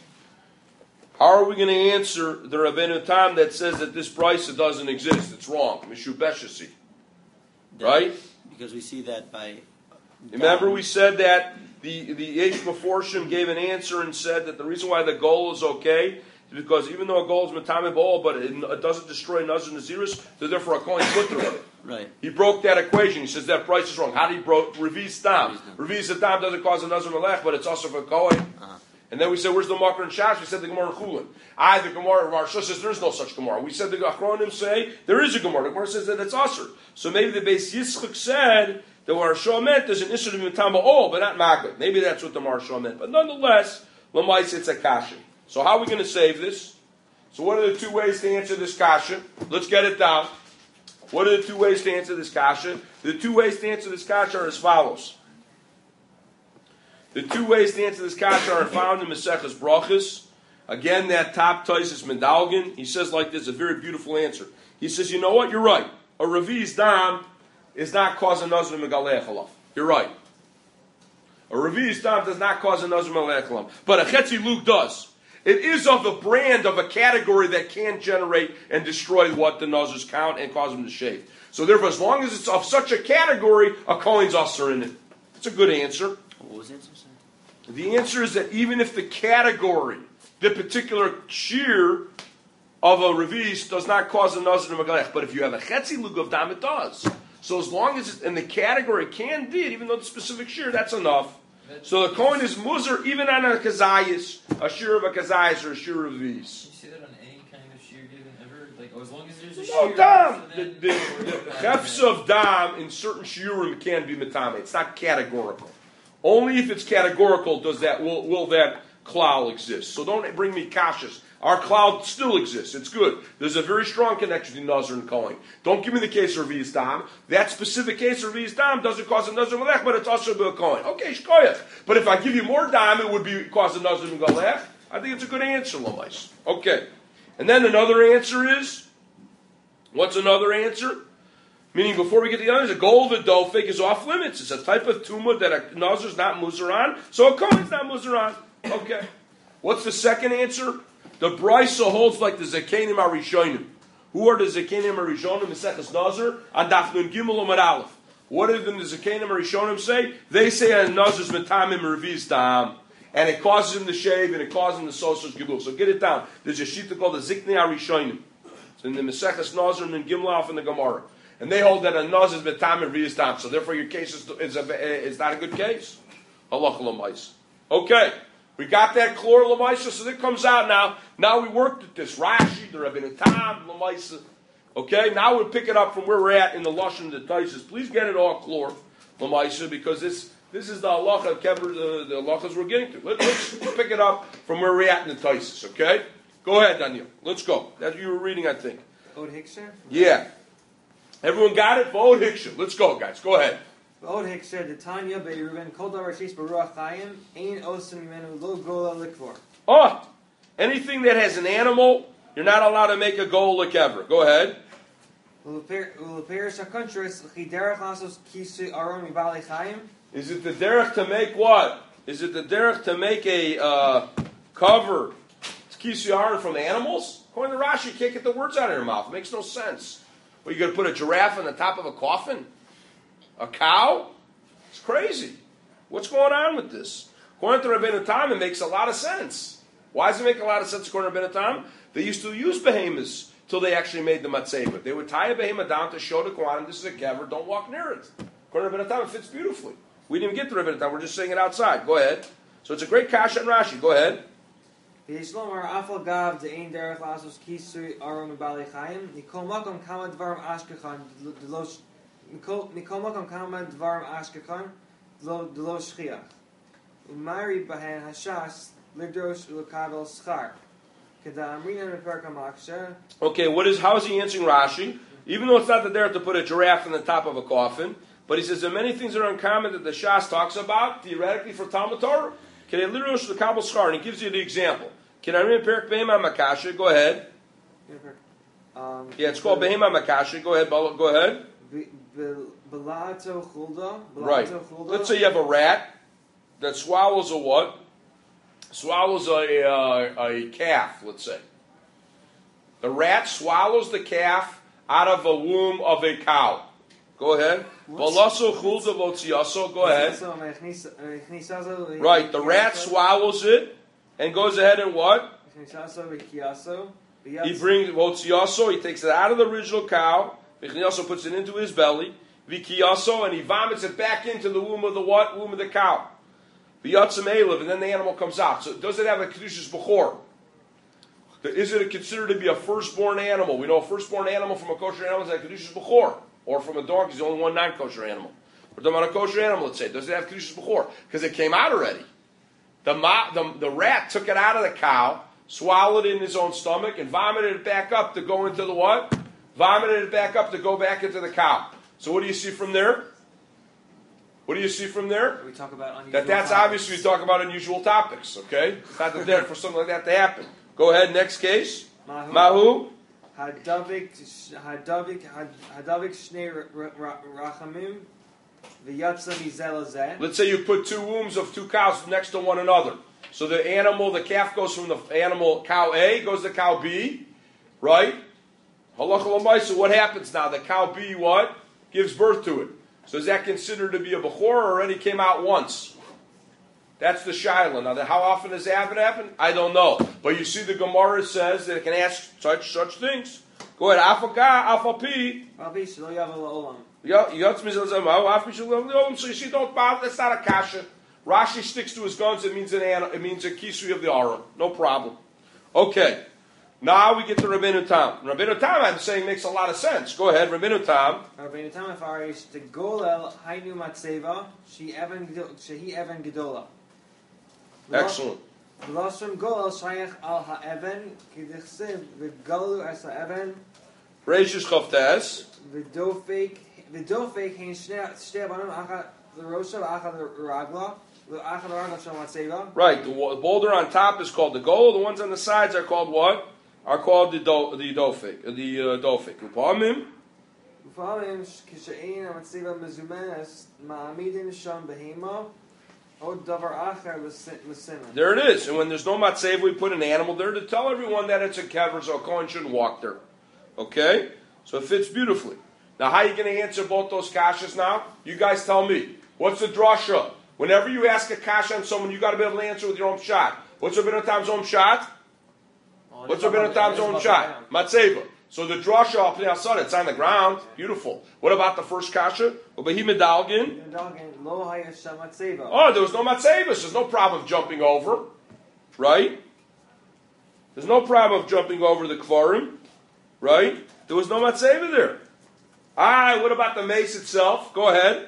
How are we going to answer the Rabbeinu Tam that says that this price doesn't exist? It's wrong. Mishu Beshasi. That- Right? Because we see that by. Remember we said that the, the Eish Meforshim gave an answer and said that the reason why the goal is okay is because even though a goal is Matame Ba'ol, but it, it doesn't destroy Nazir Naziris, so therefore a coin flitter of it. Right. He broke that equation. He says that price is wrong. How did he broke? Revi's Tam. Revi's Tam doesn't cause a Nazir Melech, but it's also for a coin. Uh-huh. And then we said, where's the Makar and Shash? We said the Gemara in Chulin. I, the Gemara, Maharsha says there is no such Gemara. We said the Achronim say there is a Gemara. The Gemara says that it's Asr. So maybe the Beis Yitzchak said that Maharsha meant there's an Isra to be Matama all, but not Magad. Maybe that's what the Maharsha meant. But nonetheless, Lamais, it's a Kasha. So how are we going to save this? So what are the two ways to answer this Kasha? Let's get it down. What are the two ways to answer this Kasha? The two ways to answer this Kasha are as follows. The two ways to answer this kasha are found in Maseches Brachas. Again, that top tais is Mendalgin. He says like this, a very beautiful answer. He says, you know what? You're right. A Revi's Dam is not causing Nazir Megalech Halaf. You're right. A revi'is dam does not cause a nazir melech. But a chetzi lug does. It is of a brand, of a category that can generate and destroy what the nazars count and cause them to shave. So therefore, as long as it's of such a category, a kohen's usher in it. It's a good answer. What was the answer? Sorry? The answer is that even if the category, the particular shear of a revis does not cause a nazir to megalech, but if you have a chetzi lug of dam, it does. So as long as it's in the category can did, even though the specific shear, that's enough. So the kohen is muzer even on a kazayis, a shear of a kazayis or a shear of revis. Can you say that on any kind of shear given ever? Like, oh, as long as there's a No shear. dam. so The, then- the, the chefs of dam in certain shiurim can be metame. It's not categorical. Only if it's categorical does that will will that klal exist. So don't bring me kashas. Our cloud still exists. It's good. There's a very strong connection between Nazir and Kohen. Don't give me the case of Revi'is Dam. That specific case of Revi'is Dam doesn't cause a Nazir Melech, but it's also a Kohen. Okay, shkoyach. But if I give you more Dam, it would be cause a Nazir Melech. I think it's a good answer, Lamais. Okay. And then another answer is, what's another answer? Meaning, before we get to the others, a gold of dofik is off limits. It's a type of tumah that a Nazir is not muzer on, so a Kohen's not muzer on. Okay. What's the second answer? The Brisa holds like the Zakenim Arishonim. Who are the Zakenim Arishonim? Meseches Nazir on Daf Nun Gimel Amud Aleph. What did the Zakenim Arishonim say? They say a Nazir's metamim revi'is dam, and it causes him to shave, and it causes him to sosos gibul. So get it down. There's a shita called the Ziknei Arishonim. It's in the Meseches Nazir and in Gimel Aleph in the Gemara, and they hold that a Nazir's metamim revi'is dam. So therefore, your case is is, a, is not a good case. Halach l'mais. Okay. We got that chlor lamaisa, so it comes out now. Now we worked at this Rashi, the Rabbeinu Tam, lamaisa. Okay, now we'll pick it up from where we're at in the Lashon the Taisus. Please get it all chlor lamaisa, because this this is the halacha kever, the, the halachas we're getting to. Let, let's pick it up from where we're at in the Taisus. Okay, go ahead, Daniel. Let's go. That's what you were reading, I think. Od Hiksher? Yeah. Everyone got it? Od Hiksher. Let's go, guys. Go ahead. Od Hiksher, the Tanya, Be'eruben, Kol Davar Shis Baruach Chayim, Ein Osam Yimenu Lo Gola Likvor. Oh, anything that has an animal, you're not allowed to make a goal like ever. Go ahead. Ulaperish HaKuntris, Chiderach Lasos Kisu Aron Mibali Chayim. Is it the derech to make what? Is it the derech to make a uh, cover kisyaron from animals? According to Rashi, you can't get the words out of your mouth. It makes no sense. Well, you going to put a giraffe on the top of a coffin? A cow? It's crazy. What's going on with this? According to Rabbeinu Tam, it makes a lot of sense. Why does it make a lot of sense according to Rabbeinu Tam? They used to use behemoths till they actually made the matzeva. They would tie a behemoth down to show the Kohanim, this is a kever, don't walk near it. According to Rabbeinu Tam, it fits beautifully. We didn't even get to Rabbeinu Tam, we're just saying it outside. Go ahead. So it's a great kasha and Rashi. Go ahead. V'yishlomar afal gav de ein derech lasos kisui aron ubali chayim. Nikol makom kama dvarim ashkechan delos Nikol makom kama dvarim ashkechan delos shchiach. Umari bahen hashas lidrosh ulakabel schar. Kada amrina meperka maksha. Okay, what is how is he answering Rashi? Even though it's not there to put a giraffe on the top of a coffin, but he says there are many things that are uncommon that the Shas talks about theoretically for Talmud Torah. Can I literally the Kabul Schar? And he gives you the example. Can I read Perik Behema Makasha? Go ahead. Um, Yeah, it's called Behema Makasha. Go ahead. Go ahead. Belato chulda. Right. Let's say you have a rat that swallows a what? Swallows a uh, a calf. Let's say the rat swallows the calf out of a womb of a cow. Go ahead. Balaso chulda votziaso. Go ahead. Right. The rat swallows it and goes ahead and what? He brings votziaso. He takes it out of the original cow. He also puts it into his belly. Vikiyaso, and he vomits it back into the womb of the what? Womb of the cow. V'yatzim elev, and then the animal comes out. So does it have a kedushas bechor? Is it considered to be a firstborn animal? We know a firstborn animal from a kosher animal is a kedushas bechor, or from a dog is the only one non-kosher animal. We're talking about a kosher animal. Let's say, does it have kedushas bechor? Because it came out already. The, ma, the the rat took it out of the cow, swallowed it in his own stomach, and vomited it back up to go into the what? Vomited it back up to go back into the cow. So what do you see from there? What do you see from there? We talk about unusual that that's topics. obviously we talk about unusual topics. Okay, it's not that there for something like that to happen. Go ahead. Next case. Mahu. Mahu. Hadavik, hadavik, hadavik shnei rachamim, v'yatsa mizeh lezeh. Let's say you put two wombs of two cows next to one another. So the animal, the calf goes from the animal cow A, goes to cow B, right? Halacha l'maisa, what happens now? The cow B, what? Gives birth to it. So is that considered to be a bechor or already came out once? That's the shaila. Now, how often does that happen? I don't know. But you see the Gemara says that it can ask such such things. Go ahead. Afaka, afapi. Rabbi shelo yavel la'olam. So you see, don't bother. That's not a kasha. Rashi sticks to his guns. It means an it means a kisui of the aron. No problem. Okay. Now we get to Rabbeinu Tam. Rabbeinu Tam, I'm saying, makes a lot of sense. Go ahead, Rabbeinu Tam. Rabbeinu Tam afarish the golel hainu matzeva she evan shehi evan gedola. Excellent. V'loshem golel shayach al ha'evan k'dichsev v'galu as ha'evan Reishis Chavtes. v'dofek v'dofek hein shnei shnei abanim achad l'rosha v'achad l'ragla v'achad l'ragla shel matzeva. Right. The boulder on top is called the goal. The ones on the sides are called what? Are called the do, the dofik, the uh, dofik. Upamim. Upamim kishein hamatzeva mezumenes ma'amidin sham behema od davar acher l'sina. There it is. And when there's no matzev, we put an animal there to tell everyone that it's a kever, so a kohen shouldn't walk there. Okay? So it fits beautifully. Now, how are you going to answer both those kashas now? You guys tell me. What's the drasha? Whenever you ask a kasha on someone, you got to be able to answer with your own shot. What's Rabbeinu Tam's own shot? What's Rabbeinu Tam's own shot? Matzeva. So the drasha al pnei asad, it's on the ground. Beautiful. What about the first kasha? Ubehi medalgin. Oh, there was no matzeva. So there's no problem of jumping over. Right? There's no problem of jumping over the kvarim. Right? There was no matzeva there. Alright, what about the mace itself? Go ahead.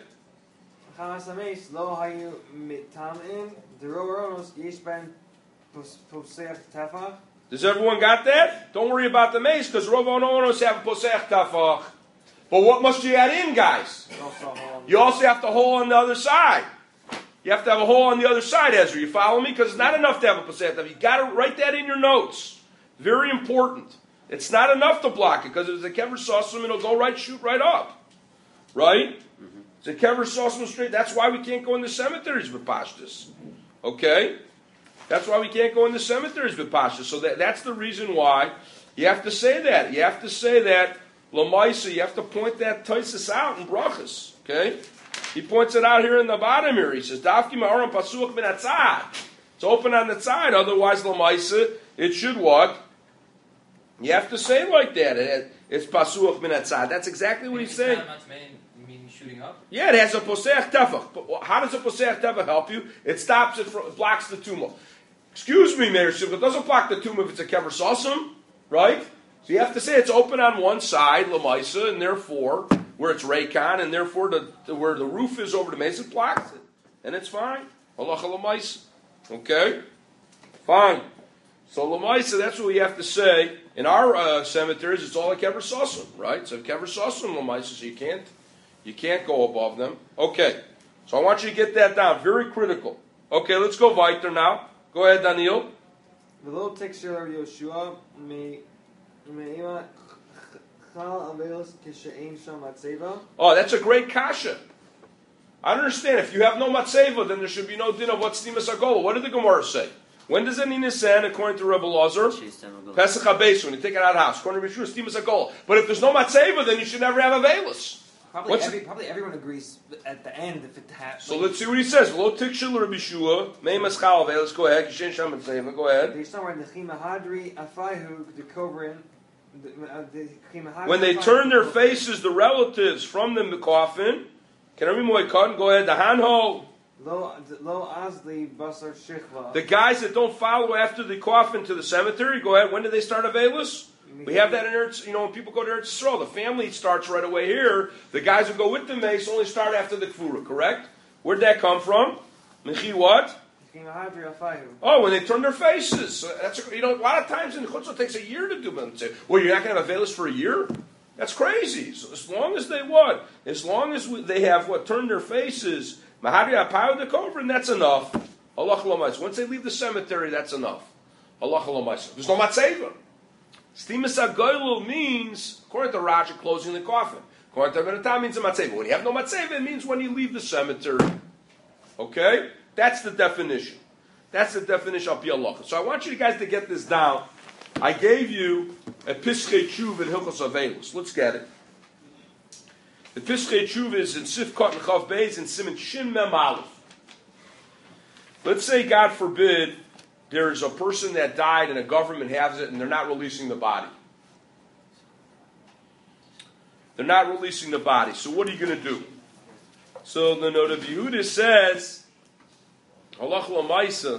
Does everyone got that? Don't worry about the mace, because Rov Ononos have a posech tafach. But what must you add in, guys? You also have to hole on the other side. You have to have a hole on the other side, Ezra. You follow me? Because it's not enough to have a posech tafach. You got to write that in your notes. Very important. It's not enough to block it, because if it's a kever sosum, it'll go right, shoot right up. Right? Mm-hmm. It's a kever sosum straight. That's why we can't go in the cemeteries with pashtas. Okay? That's why we can't go in the cemeteries with pashtas. So that, that's the reason why you have to say that. You have to say that, Lamaisa, you have to point that taisis out in brachas. Okay? He points it out here in the bottom here. He says, Dafki ma'aram pasuach min atzad. It's open on the side. Otherwise, Lamaisa, it should what? You have to say like that. It, it's pasuach min atzad. That's exactly what he's saying. You mean shooting up? Yeah, it has a poseach tefach. But how does a poseach tefach help you? It stops it, from, it blocks the tumah. Excuse me, Meir Shivcha, it doesn't block the tumah if it's a kever sosum, right? So you have to say it's open on one side, lamaisa, and therefore, where it's raykan, and therefore the, the, where the roof is over the mace, it blocks it. And it's fine. Halacha lamaisa. Okay? Fine. So lamaisa, that's what we have to say. In our uh, cemeteries, it's all a kever sosum, right? So kever sosum lamaisa, so you can't, you can't go above them. Okay. So I want you to get that down. Very critical. Okay, let's go weiter now. Go ahead, Daniel. V'lo tekshir Yoshua me me'ima chal avelos kishein sham matzeva. Oh, that's a great kasha. I understand. If you have no matzeva, then there should be no din of what's nimas agola. What did the Gemara say? When does it nisan according to Rebbe Lazar? Pesach HaBeis, when you take it out of the house. According to Rishus, nimas agola. But if there's no matzeva, then you should never have a velos. Probably, every, probably everyone agrees at the end if it happens. So let's see what he says. Lo tikshel Rabbi Shua, meimas chalav. Let's go ahead. Kishen sham matzeva. Go ahead. There's somewhere in the Chimahadri Afaihu the Kovrin. When they turn their faces, the relatives from the coffin. Can I read my cotton? Go ahead. The hanho. Lo lo azli basar shichva. The guys that don't follow after the coffin to the cemetery. Go ahead. When do they start Avelis? We have that in Eretz, you know, when people go to Eretz Yisrael, the family starts right away here. The guys who go with the mace only start after the Kfura, correct? Where'd that come from? Mechi what? Oh, when they turn their faces. So that's a, you know, a lot of times in Chutzah it takes a year to do them. Well, you're not going to have Avelis for a year? That's crazy. So as long as they what? As long as we, they have what? Turned their faces, Mahadri Apayu the Kovrin, that's enough. Allah Chalamais. Once they leave the cemetery, that's enough. Allah Chalamais. There's no Matzeva. Stimas HaGoylul means, according to Rashi, closing the coffin. According to Rabbeinu Tam, means a matzeva. When you have no matzeva, it means when you leave the cemetery. Okay? That's the definition. That's the definition of Pialacha. So I want you guys to get this down. I gave you a Pischei Tshuva in Hilchos Avelus. Let's get it. The Pischei Tshuva is in Sifkot and Chav Beis and Siman Shin Mem Aleph. Let's say, God forbid, there's a person that died and a government has it and they're not releasing the body. They're not releasing the body. So what are you going to do? So the Noda Yehuda says, Halach l'maisa,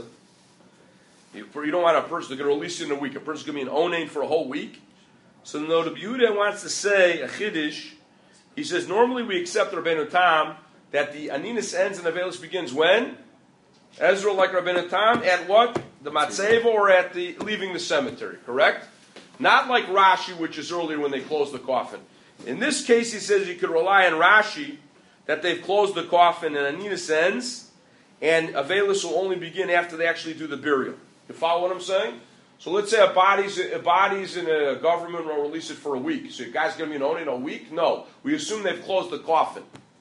you don't want a person, they're going to release you in a week. A person's going to be an onain for a whole week. So the Noda Yehuda wants to say, a chiddush, he says, normally we accept Rabbeinu Tam that the Aninus ends and Avelus begins when? Ezra, like Rabbeinu Tam, at what? The Matzeva or at the leaving the cemetery, correct? Not like Rashi, which is earlier when they close the coffin. In this case, he says you could rely on Rashi, that they've closed the coffin and Aninus ends, and Avelus will only begin after they actually do the burial. You follow what I'm saying? So let's say a body's, a body's in a government will release it for a week. So your guy's going to be known in a week? No. We assume they've closed the coffin.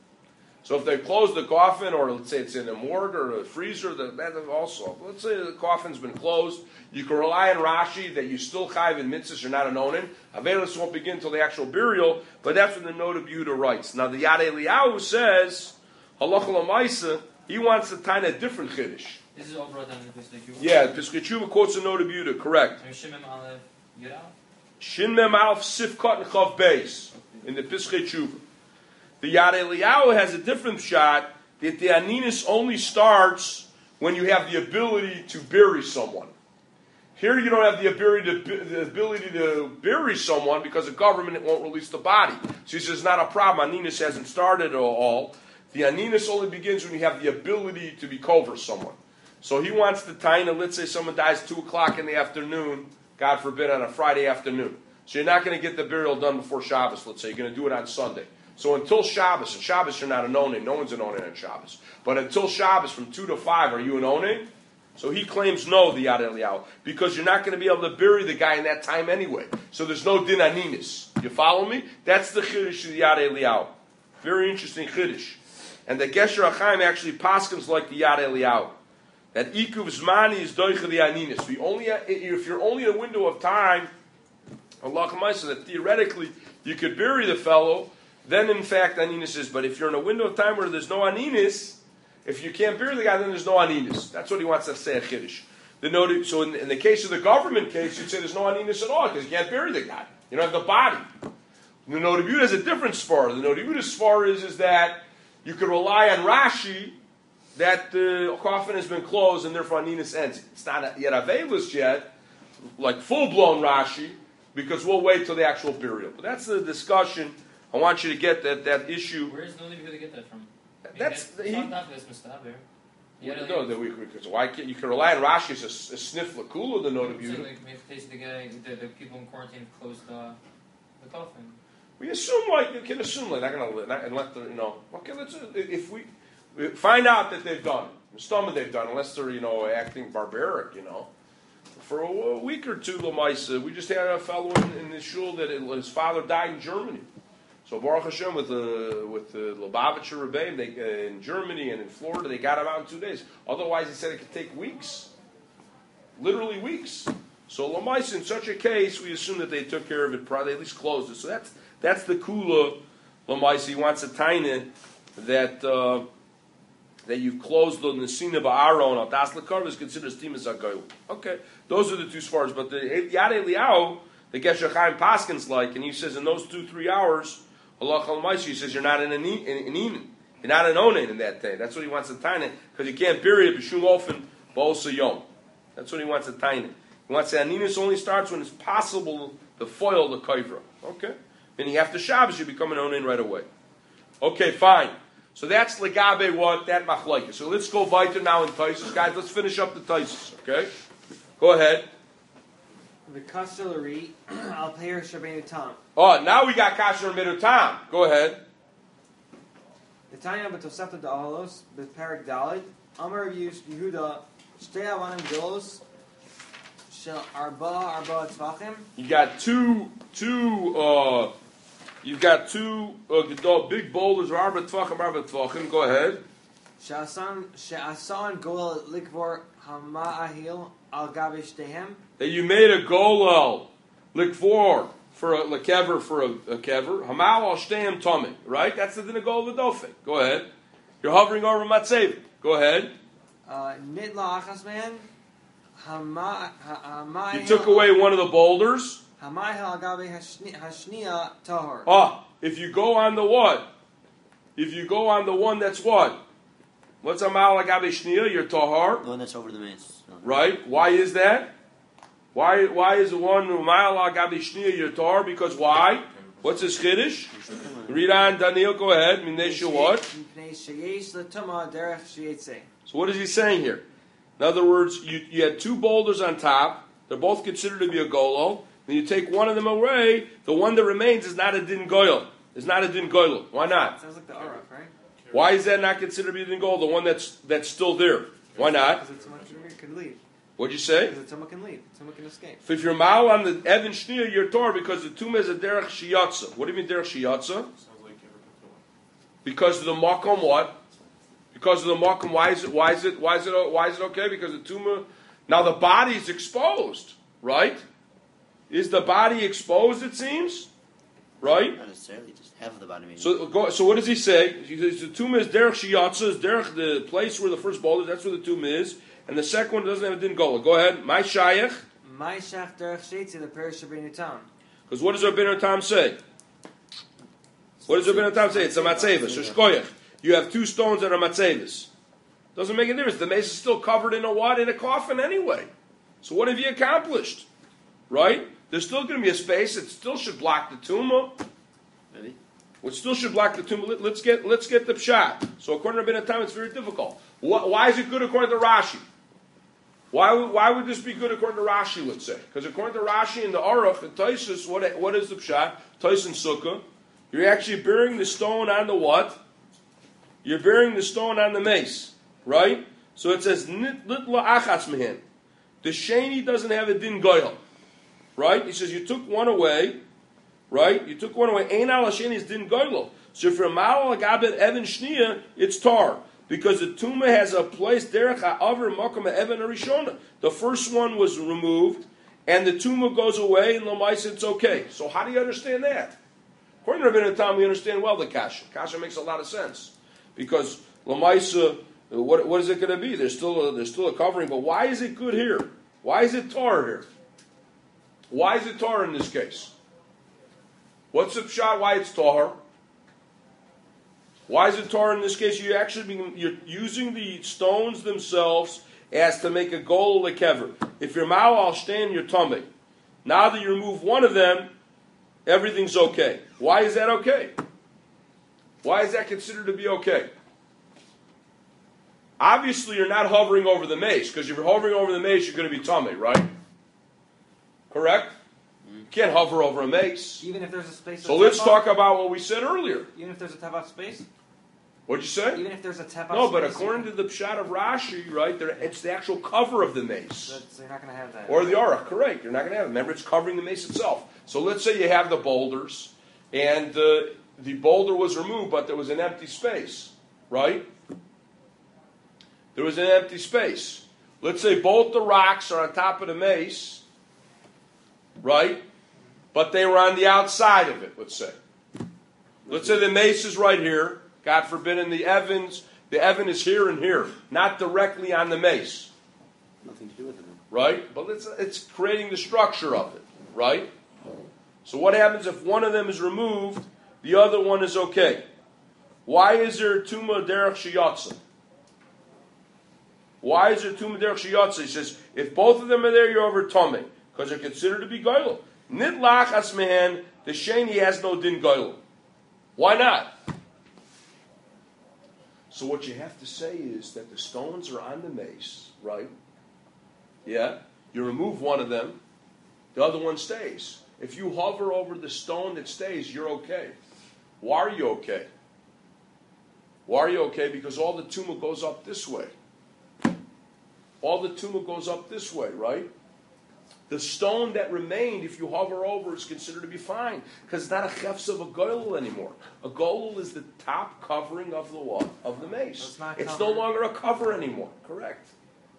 So if they've closed the coffin, or let's say it's in a morgue or a freezer, that also. Let's say the coffin's been closed. You can rely on Rashi that you still chayv in mitzvahs, you're not an onin. Avelus won't begin until the actual burial, but that's what the Noda Yehuda writes. Now the Yad Eliyahu says, halacha l'maisa, he wants to tie a different chiddush. This is all brought down in the Pischei Tshuva? Yeah, Pischei Tshuva quotes the Noda Yehuda, correct. Shin Mem Aleph Yud Shin Mem Aleph Sifkot and Chav Beis in the Pischei Tshuva. The Yad Eliyahu has a different shot that the Aninus only starts when you have the ability to bury someone. Here you don't have the ability to, the ability to bury someone because the government won't release the body. So he says, not a problem. Aninus hasn't started at all. The Aninus only begins when you have the ability to be cover someone. So he wants the taina, let's say someone dies two o'clock in the afternoon, God forbid, on a Friday afternoon. So you're not going to get the burial done before Shabbos, let's say. You're going to do it on Sunday. So until Shabbos, and Shabbos you're not an onin, no one's an onin on Shabbos. But until Shabbos, from two to five, are you an onin? So he claims no, the Yad Eliyahu, because you're not going to be able to bury the guy in that time anyway. So there's no din aninis. You follow me? That's the chiddush of the Yad Eliyahu. Very interesting chiddush. And the Gesher HaChaim actually paskins like the Yad Eliyahu. That ikuv zmani is doicha the aninis. We only, if you're only in a window of time, Allah so that theoretically you could bury the fellow. Then, in fact, aninus is. But if you're in a window of time where there's no aninus, if you can't bury the guy, then there's no aninus. That's what he wants to say, a chiddush. The note, so in, in the case of the government case, you'd say there's no aninus at all, because you can't bury the guy. You don't have the body. The Noda Yehuda has a different svar. The Noda Yehuda's svar is, is that you could rely on Rashi that the coffin has been closed and therefore aninus ends. It's not yet avelus yet, like full-blown Rashi, because we'll wait till the actual burial. But that's the discussion. I want you to get that, that issue. Where is Noda Yehuda get that from? I mean, That's that, he. not this mustaber. Yeah, No, like, that we, because why can't you can rely on Rashi as a, a sniff lakula the Noda saying, Yehuda. like, maybe if the guy, the, the people in quarantine have closed the, the coffin. We assume like you can assume like they're not going to let the you know. Okay, let's if we, we find out that they've done it, stomach they've done unless they're you know acting barbaric, you know. For a, a week or two, Lamaisa, we just had a fellow in, in the shul that it, his father died in Germany. So Baruch Hashem with the with the Lubavitcher Rebbeim, they uh, in Germany and in Florida, they got him out in two days. Otherwise, he said it could take weeks, literally weeks. So Lamais, in such a case, we assume that they took care of it, probably at least closed it. So that's that's the kula Lamais. He wants a taina that uh, that you've closed the Nesina Ba'aron al Das Lekar is considered Stimas Agoy. Okay, those are the two svars. But the Yad Eliyahu, the Gesher Chaim Paskins like, and he says in those two three hours. Allah Chalmaisi, he says you're not in an Enin. You're not an Onen in that day. That's what he wants to taina, because you can't bury it b'shum ofen ba'osa yom. That's what he wants to taina. He wants to say Aninus only starts when it's possible to foil the kaivra. Okay? Meaning after Shabbos you become an Onen right away. Okay, fine. So that's legabe what? That machlekes. So let's go weiter now in Taisus. Guys, let's finish up the Taisus. Okay? Go ahead. The Kastellari, Al Peir Shabbeinu Tam. Oh, now we got Kasher Midu Tam. Go ahead. The Tanya B'Tosefta Da'alos, B'Perik Dalid, Amar Yehuda, Shtei Avanim Gilos, Shel Arba Arba Tzvachim. You got two, two, uh, You've got two uh, gedol- big boulders, arba tvachim, arba tvachim. Go ahead. She'asan she'asan goel likvor hama'ahil al gabi shtehem. That you made a golel likvor for a lekever for a, a kever. Hamal al shteim tomei. Right? That's the din of golel v'dofik. Go ahead. You're hovering over matzev. Go ahead. Uh, Nitla achas man. Hama hama. You took away one of the boulders. Hama'ahil al gabi hashnia tahor. Ah, if you go on the what? If you go on the one that's what? What's a mal agabe shnia? You're tahar. The one that's over the mace. No. Right? Why is that? Why Why is the one mal agabe shnia you're tahar? Because why? What's his chiddush? Read on, Daniel. Go ahead. Minesha what? So what is he saying here? In other words, you, you had two boulders on top. They're both considered to be a golo. Then you take one of them away. The one that remains is not a din goyel. It's not a din goyel. Why not? Sounds like the arak, right? Why is that not considered to be a din goyel? The one that's that's still there. Why not? Because the tumah can leave. What'd you say? Because the tumah can leave. The tumah can escape. If you're mal on the Evan Shnia, you're Torah because the tumah is a derech shiyatza. What do you mean derech shiyatza? Sounds like Kever Patuah. Because of the makom what? Because of the makom. Why is it? Why is it? Why is it? Why is it okay? Because the tumah. Now the body is exposed, right? Is the body exposed? It seems, right? Not necessarily, just half of the body maybe. So, go, so what does he say? He says the tumah is derech shiyatza, is derech the place where the first boulder. That's where the tumah is, and the second one doesn't have a din gola. Go ahead, my shayach. My shach derech sheitzi the parish of Tam. Because what does Rabbeinu Tam say? What does Rabbeinu Tam say? It's a matzevis. Shkoyach. You have two stones that are matzevis. Doesn't make a difference. The mace is still covered in a what? In a coffin anyway. So what have you accomplished? Right? There's still going to be a space. It still should block the tumah. Maybe. It still should block the tumah. Let, let's get let's get the pshat. So according to Rabbeinu Tam, it's very difficult. Why, why is it good according to Rashi? Why would, why would this be good according to Rashi, let's say? Because according to Rashi and the Aruch and Taisus, what, what is the pshat? Tais and Sukkah. You're actually burying the stone on the what? You're burying the stone on the mace. Right? So it says, Litla achatz mehen. The sheni doesn't have a din goyal. Right? He says, you took one away. Right? You took one away. Ein al sheni is din goylo. So if you're mal agabed evan shnia, it's tar. Because the tumah has a place, derech ha'aver makom ha'evan harishona. The first one was removed, and the tumah goes away, and l'maisa it's okay. So how do you understand that? According to Rabbeinu Tam, we understand well the kasha. Kasha makes a lot of sense. Because l'maisa, what, what is it going to be? There's still, a, there's still a covering, but why is it good here? Why is it tar here? Why is it tar in this case? What's the pshat why it's tar? Why is it tar in this case? You actually be, you're using the stones themselves as to make a goal lekever. If you're mal al shtein, your tummy. Now that you remove one of them, everything's okay. Why is that okay? Why is that considered to be okay? Obviously, you're not hovering over the mace, because if you're hovering over the mace, you're going to be tummy, right? Correct? You can't hover over a mace. Even if there's a space. So let's talk about what we said earlier. Even if there's a tevach space. What'd you say? Even if there's a tevach No, space. but according to the pshat of Rashi, right, there, it's the actual cover of the mace. That's, you're not going to have that. Or the aura, correct. You're not going to have it. Remember, it's covering the mace itself. So let's say you have the boulders, and uh, the boulder was removed, but there was an empty space, right? There was an empty space. Let's say both the rocks are on top of the mace, right? But they were on the outside of it, let's say. Let's say the mace is right here. God forbid, and the Evans, the Evan is here and here, not directly on the mace. Nothing to do with it. Right? But it's, it's creating the structure of it, right? So what happens if one of them is removed, the other one is okay? Why is there Tuma Derech Shiyatza? Why is there Tuma Derech Shiyatza? He says, if both of them are there, you're over Tomei, because they're considered to be Goylo. Nitlach Asmehen, the Sheni has no Din Goylo. Why not? So what you have to say is that the stones are on the mace, right? Yeah? You remove one of them, the other one stays. If you hover over the stone that stays, you're okay. Why are you okay? Why are you okay? Because all the tumah goes up this way. All the tumah goes up this way, right? The stone that remained, if you hover over, is considered to be fine because it's not a chefs of a golul anymore. A golul is the top covering of the what? Of the mace. It's not It's covered. no longer a cover anymore. Correct.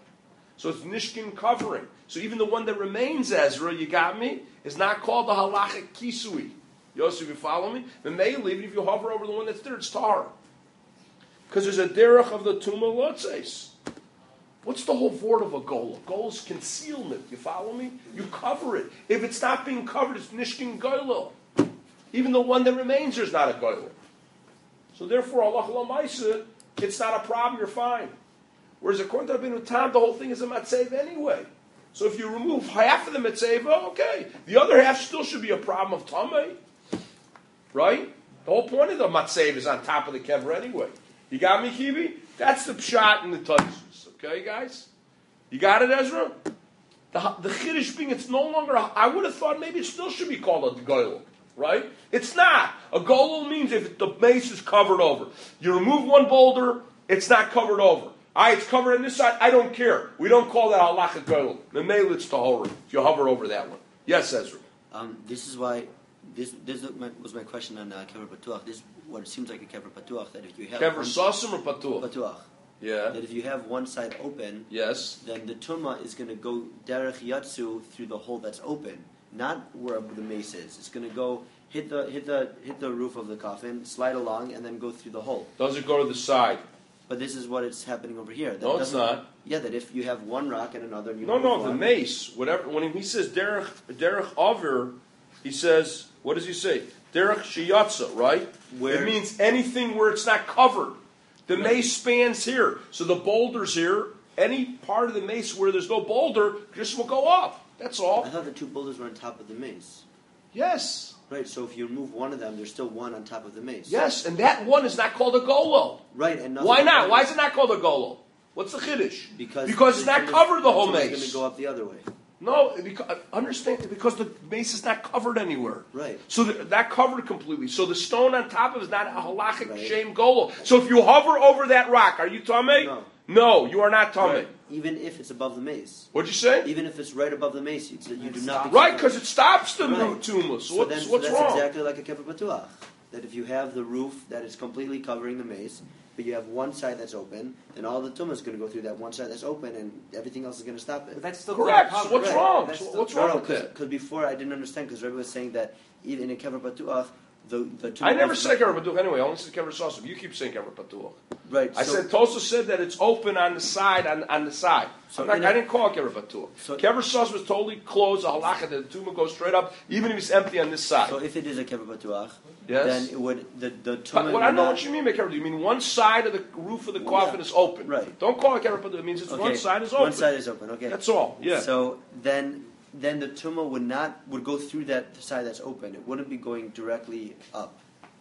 So it's nishkin covering. So even the one that remains, Ezra, you got me, is not called the halachic kisui. Yosef, you follow me? The mele, even if you hover over the one that's there, it's tar. Because there's a derech of the tuma lotzes. What's the whole word of a gola? Gola is concealment. You follow me? You cover it. If it's not being covered, it's nishkin gola. Even the one that remains there is not a gola. So therefore, Allah Lamaisa, it's not a problem, you're fine. Whereas according to Rabbeinu Tam, the whole thing is a matzev anyway. So if you remove half of the matzeva, okay. The other half still should be a problem of tamei. Right? The whole point of the matzev is on top of the kever anyway. You got me, Kibi? That's the pshat in the Taisus. Okay, guys? You got it, Ezra? The, the Chiddush being, it's no longer, a, I would have thought maybe it still should be called a golul. Right? It's not. A golul means if the mace is covered over. You remove one boulder, it's not covered over. Ah, it's covered on this side, I don't care. We don't call that halacha golul. The mele it's tahori, if you hover over that one. Yes, Ezra? Um, this is why, this this was my question on uh, kever patuach. This is what it seems like a kever patuach, that if you have Kever one, sasim or patuach? patuach, Yeah. that if you have one side open, Yes. then the tumah is going to go derech yatsu through the hole that's open, not where the mace is. It's going to go hit the hit the hit the roof of the coffin, slide along, and then go through the hole. Does it go to the side? But this is what is happening over here. That No, it's doesn't- not. Yeah, that if you have one rock and another, and you No, move no, the one, mace, whatever. When he says derech derech aver, he says, what does he say? Derech shiyatza, right? Where- It means anything where it's not covered. The mace spans here, so the boulder's here. Any part of the mace where there's no boulder just will go up. That's I all. thought the two boulders were on top of the mace. Yes, Right, so if you remove one of them, there's still one on top of the mace. yes, and that one is not called a golo. Right, and nothing Why not? else. Why is it not called a golo? What's the chiddush? Because because it's not covered the whole It's going mace. to go up the other way. No, because, understand, because the mace is not covered anywhere. Right. So the, that covered completely. So the stone on top of it is not a halachic Right. shame golo. So if you hover over that rock, are you tamei? No. No, you are not tamei. Right. Even if it's above the mace. What'd you say? Even if it's right above the mace, you, you do not. Right, because it stops the Right. root tumor. So, So, what's, then, so what's that's wrong? exactly like a kever patuach. That if you have the roof that is completely covering the mace, but you have one side that's open, then all the tumah is going to go through that one side that's open, and everything else is going to stop But it. that's still Correct. covered. So what's Right. wrong? That's So still- what's No, wrong no, with that? because before I didn't understand, because Rebbe was saying that even in a kever patuach, the the tumah I never was- said kever patuach anyway. I only said kever sasim. You keep saying kever patuach. Right. I so, said Tosa said that it's open on the side, on, on the side. So I'm not, in I a- didn't call it kever patuach. So- Kever sus was totally closed. The halacha, the tumor goes straight up, even if it's empty on this side. So if it is a kever patuach, Yes. then it would the the But tumah. what I would know not- what you mean by kever. You mean one side of the roof of the Well, coffin yeah. is open. Right. Don't call it kever patuach. It means it's Okay, one side is open. One side is open. Okay. That's all. Yeah. So then, then the tumah would not would go through that side that's open. It wouldn't be going directly up.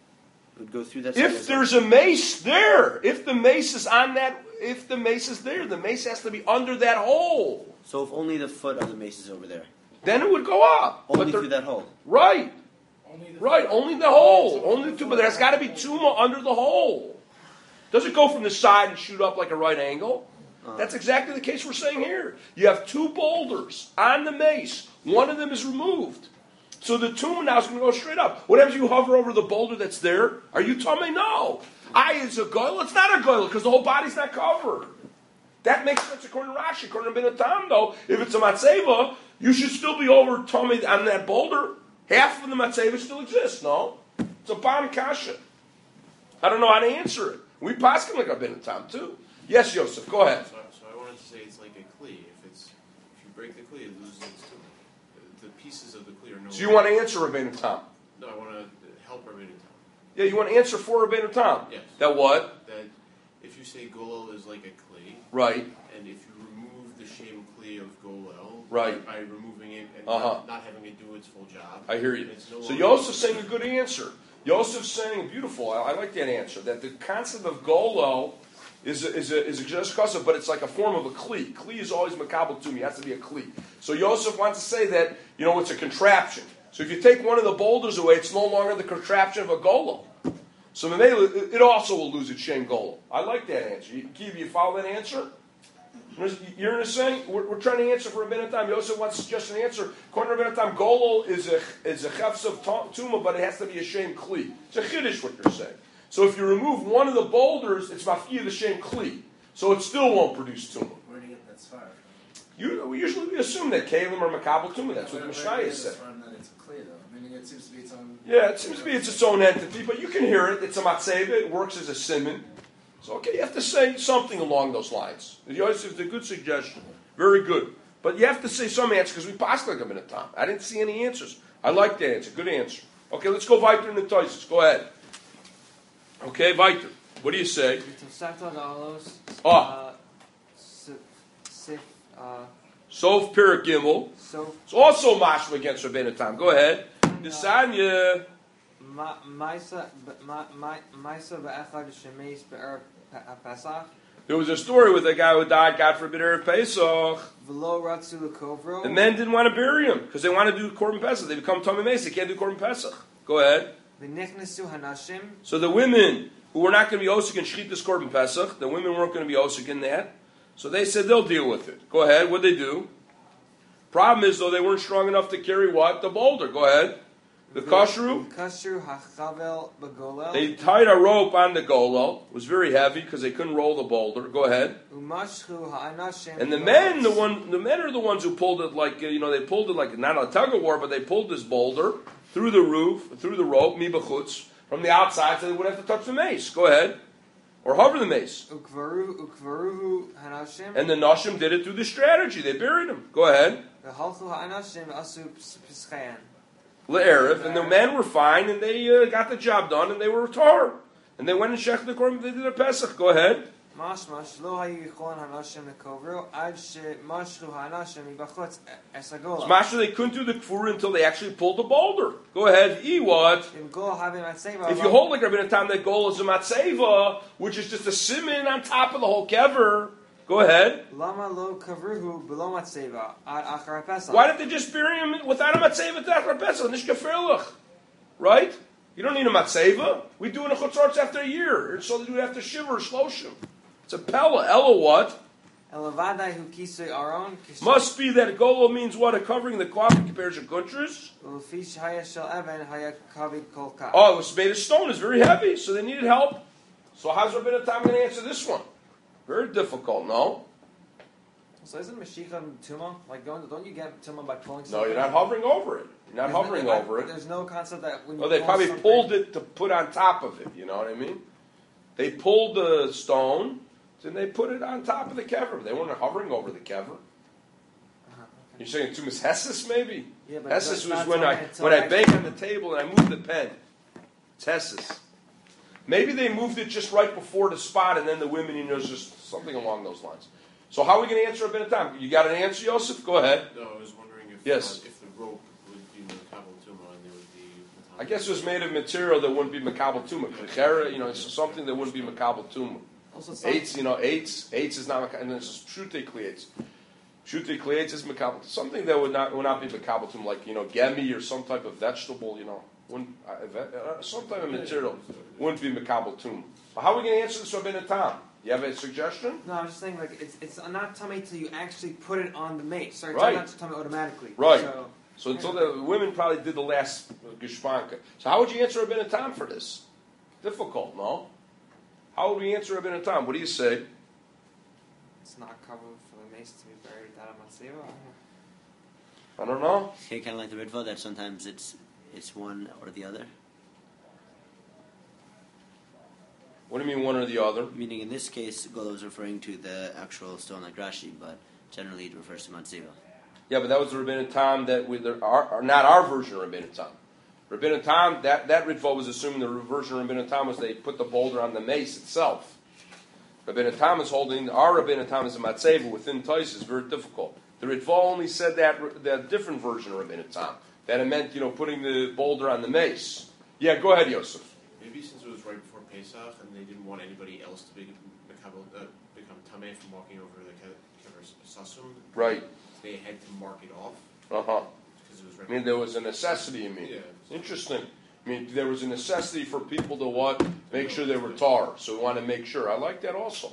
It would go through that. Side if that's there's open. a mace there, if the mace is on that, if the mace is there, the mace has to be under that hole. So if only the foot of the mace is over there, Then it would go up. only But there- through that hole. Right. Right, only the hole. Only the two, but there's got to be tumor under the hole. Does it go from the side and shoot up like a right angle? Uh, That's exactly the case we're saying here. You have two boulders on the mace. One of them is removed. So the tumor now is going to go straight up. What happens if you hover over the boulder that's there? Are you telling me no? I is a goyle. It's not a goyle because the whole body's not covered. That makes sense according to Rashi. According to Benatam, though, if it's a matzeva, you should still be over tummy on that boulder. Half of the matzeva still exists, no? It's a bomb kasha. I don't know how to answer it. We pass him like a Benatam, too. Yes, Yosef, go ahead. So, so I wanted to say it's like a kli. If it's if you break the kli, it loses its tumah. The pieces of the kli are no. So you want to answer Rabbeinu Tam? No, I want to help Rabbeinu Tam. Yeah, you want to answer for Rabbeinu Tam? Yes. That what? That if you say golel is like a kli, Right. and if you remove the shem kli of golel, Right. by removing it and Uh-huh. not, not having it do its full job, I hear you. it's no So longer- Yosef's saying a good answer. Yosef's saying beautiful. I, I like that answer. That the concept of golo is a, is a, is a just concept, but it's like a form of a kli. Kli is always makabel to me. It has to be a kli. So Yosef wants to say that you know it's a contraption. So if you take one of the boulders away, it's no longer the contraption of a golo. So Mamela, it also will lose its shame golo. I like that answer. You, Kiva, you follow that answer? You understand? We're, we're trying to answer for Rabbeinu Tam. Yosef wants to suggest an answer. According to Rabbeinu Tam, Golol is a is a chefs of tumah, but it has to be a shem kli. It's a chiddush what you're saying. So if you remove one of the boulders, it's mafkiya the shem kli. So it still won't produce tumah. Where do you get that sfar from? You, we usually we assume that kalim or makabel tumah. That's what the Mishnah said. That it's clear though. Meaning it seems to be its own. Yeah, it seems to be it's its own entity, but you can hear it. It's a matzeva. It works as a simon. So okay, you have to say something along those lines. It's a good suggestion. Very good. But you have to say some answer because we passed like a minute time. I didn't see any answers. I like the answer. Good answer. Okay, let's go weiter in the Toises. Go ahead. Okay, weiter. What do you say? Ah. Sof Pirik Gimel. It's also mashma against Rabbeinu Tam. Go ahead. Nisanya. There was a story with a guy who died, God forbid, Erev Pesach. The men didn't want to bury him because they want to do Korban Pesach. They become Tomei Meis. They can't do Korban Pesach. Go ahead. So the women who were not going to be Osik in Shchitas Korban Pesach, the women weren't going to be Osik in that. So they said they'll deal with it. Go ahead. What'd they do? Problem is, though, they weren't strong enough to carry what? The boulder. Go ahead. The kashru. They tied a rope on the golel. It was very heavy because they couldn't roll the boulder. Go ahead. And the men, the one, the men are the ones who pulled it like you know they pulled it like not a tug of war, but they pulled this boulder through the roof, through the rope, mibachutz, from the outside, so they wouldn't have to touch the mace. Go ahead. Or hover the mace. And the Nashim did it through the strategy. They buried him. Go ahead. Le'erev, and the men were fine, and they uh, got the job done, and they were tar. And they went and checked the korban, they did a Pesach. Go ahead. Mashma, they couldn't do the kfur until they actually pulled the boulder. Go ahead. E what? If you hold like Rabbeinu Tam, that goal is a matzeva, which is just a siman on top of the whole kever. Go ahead. Why did they just bury him without a matzeva to Achar Pesach? Nishkaferlach. Right? You don't need a matzeva. We do it in a chutzarts after a year. So they do it after shiva or shloshim. It's a pella. Ella what? Must be that golo means what? A covering the coffin compared to gunters. Oh, it was made of stone. It's very heavy. So they needed help. So how's Rabbeinu Tam going to answer this one? Very difficult, no? So isn't Mashiach Tumah? Like, don't, don't you get Tumah by pulling something? No, you're not hovering over it. You're not there's hovering no, over it. There's no concept that when you Well, they pull probably something, pulled it to put on top of it, you know what I mean? They pulled the stone, then they put it on top of the kever. They weren't hovering over the kever. Uh-huh, okay. You're saying Tumas Hesses, maybe? Yeah, but Hesses was not when I until when I actually- bang on the table and I move the pen. It's Hesses. Maybe they moved it just right before the spot, and then the women, you know, just something along those lines. So how are we going to answer a bit of time? You got an answer, Yosef? Go ahead. No, I was wondering if Yes. uh, if the rope would be Makabel Tumah and there would be. I guess it was made of material that wouldn't be Makabel Tumah. Kechera, you know, it's something that wouldn't be Makabel Tumah. Also, some- Eights, you know, eights, eights is not Makabel, and then it's Shute Kliates. Shute Kliates is Makabel. Something that would not would not be Makabel Tumah, like, you know, gemi or some type of vegetable, you know, wouldn't, uh, uh, some type of material wouldn't be Makabel Tumah. But how are we going to answer this Rabbeinu Tam? You have a suggestion? No, I'm just saying, like, it's it's not tummy till you actually put it on the mace. Sorry, Right. it's not tummy automatically. Right. So, So until the women probably did the last geshpanka. So how would you answer Rabbeinu Tam for this? Difficult, no? How would we answer Rabbeinu Tam? What do you say? it's not covered for the mace to be buried without a matzeva. I don't know. Okay, kind of like the Ritva, that sometimes it's it's one or the other. What do you mean one or the other? Meaning in this case, Golo is referring to the actual stone like Rashi, but generally it refers to Matzeva. Yeah, but that was the Rabbeinu Tam that we, there are, not our version of Rabbeinu Tam. Rabbeinu Tam, that, that Ritva was assuming the version of Rabbeinu Tam was they put the boulder on the mace itself. Rabbeinu Tam is holding, our Rabbeinu Tam is a matzeva within Tais is very difficult. The Ritva only said that, that different version of Rabbeinu Tam. That it meant, you know, putting the boulder on the mace. Yeah, go ahead, Yosef. Maybe since it was right before Pesach and they didn't want anybody else to be, Makabel, uh, become Tameh from walking over the Kever Sasum. Right. They had to mark it off. Uh-huh. Because it was I right mean, there was a necessity, you mean. Yeah. Interesting. I mean, there was a necessity for people to what? Make sure they were tar. So we want to make sure. I like that also.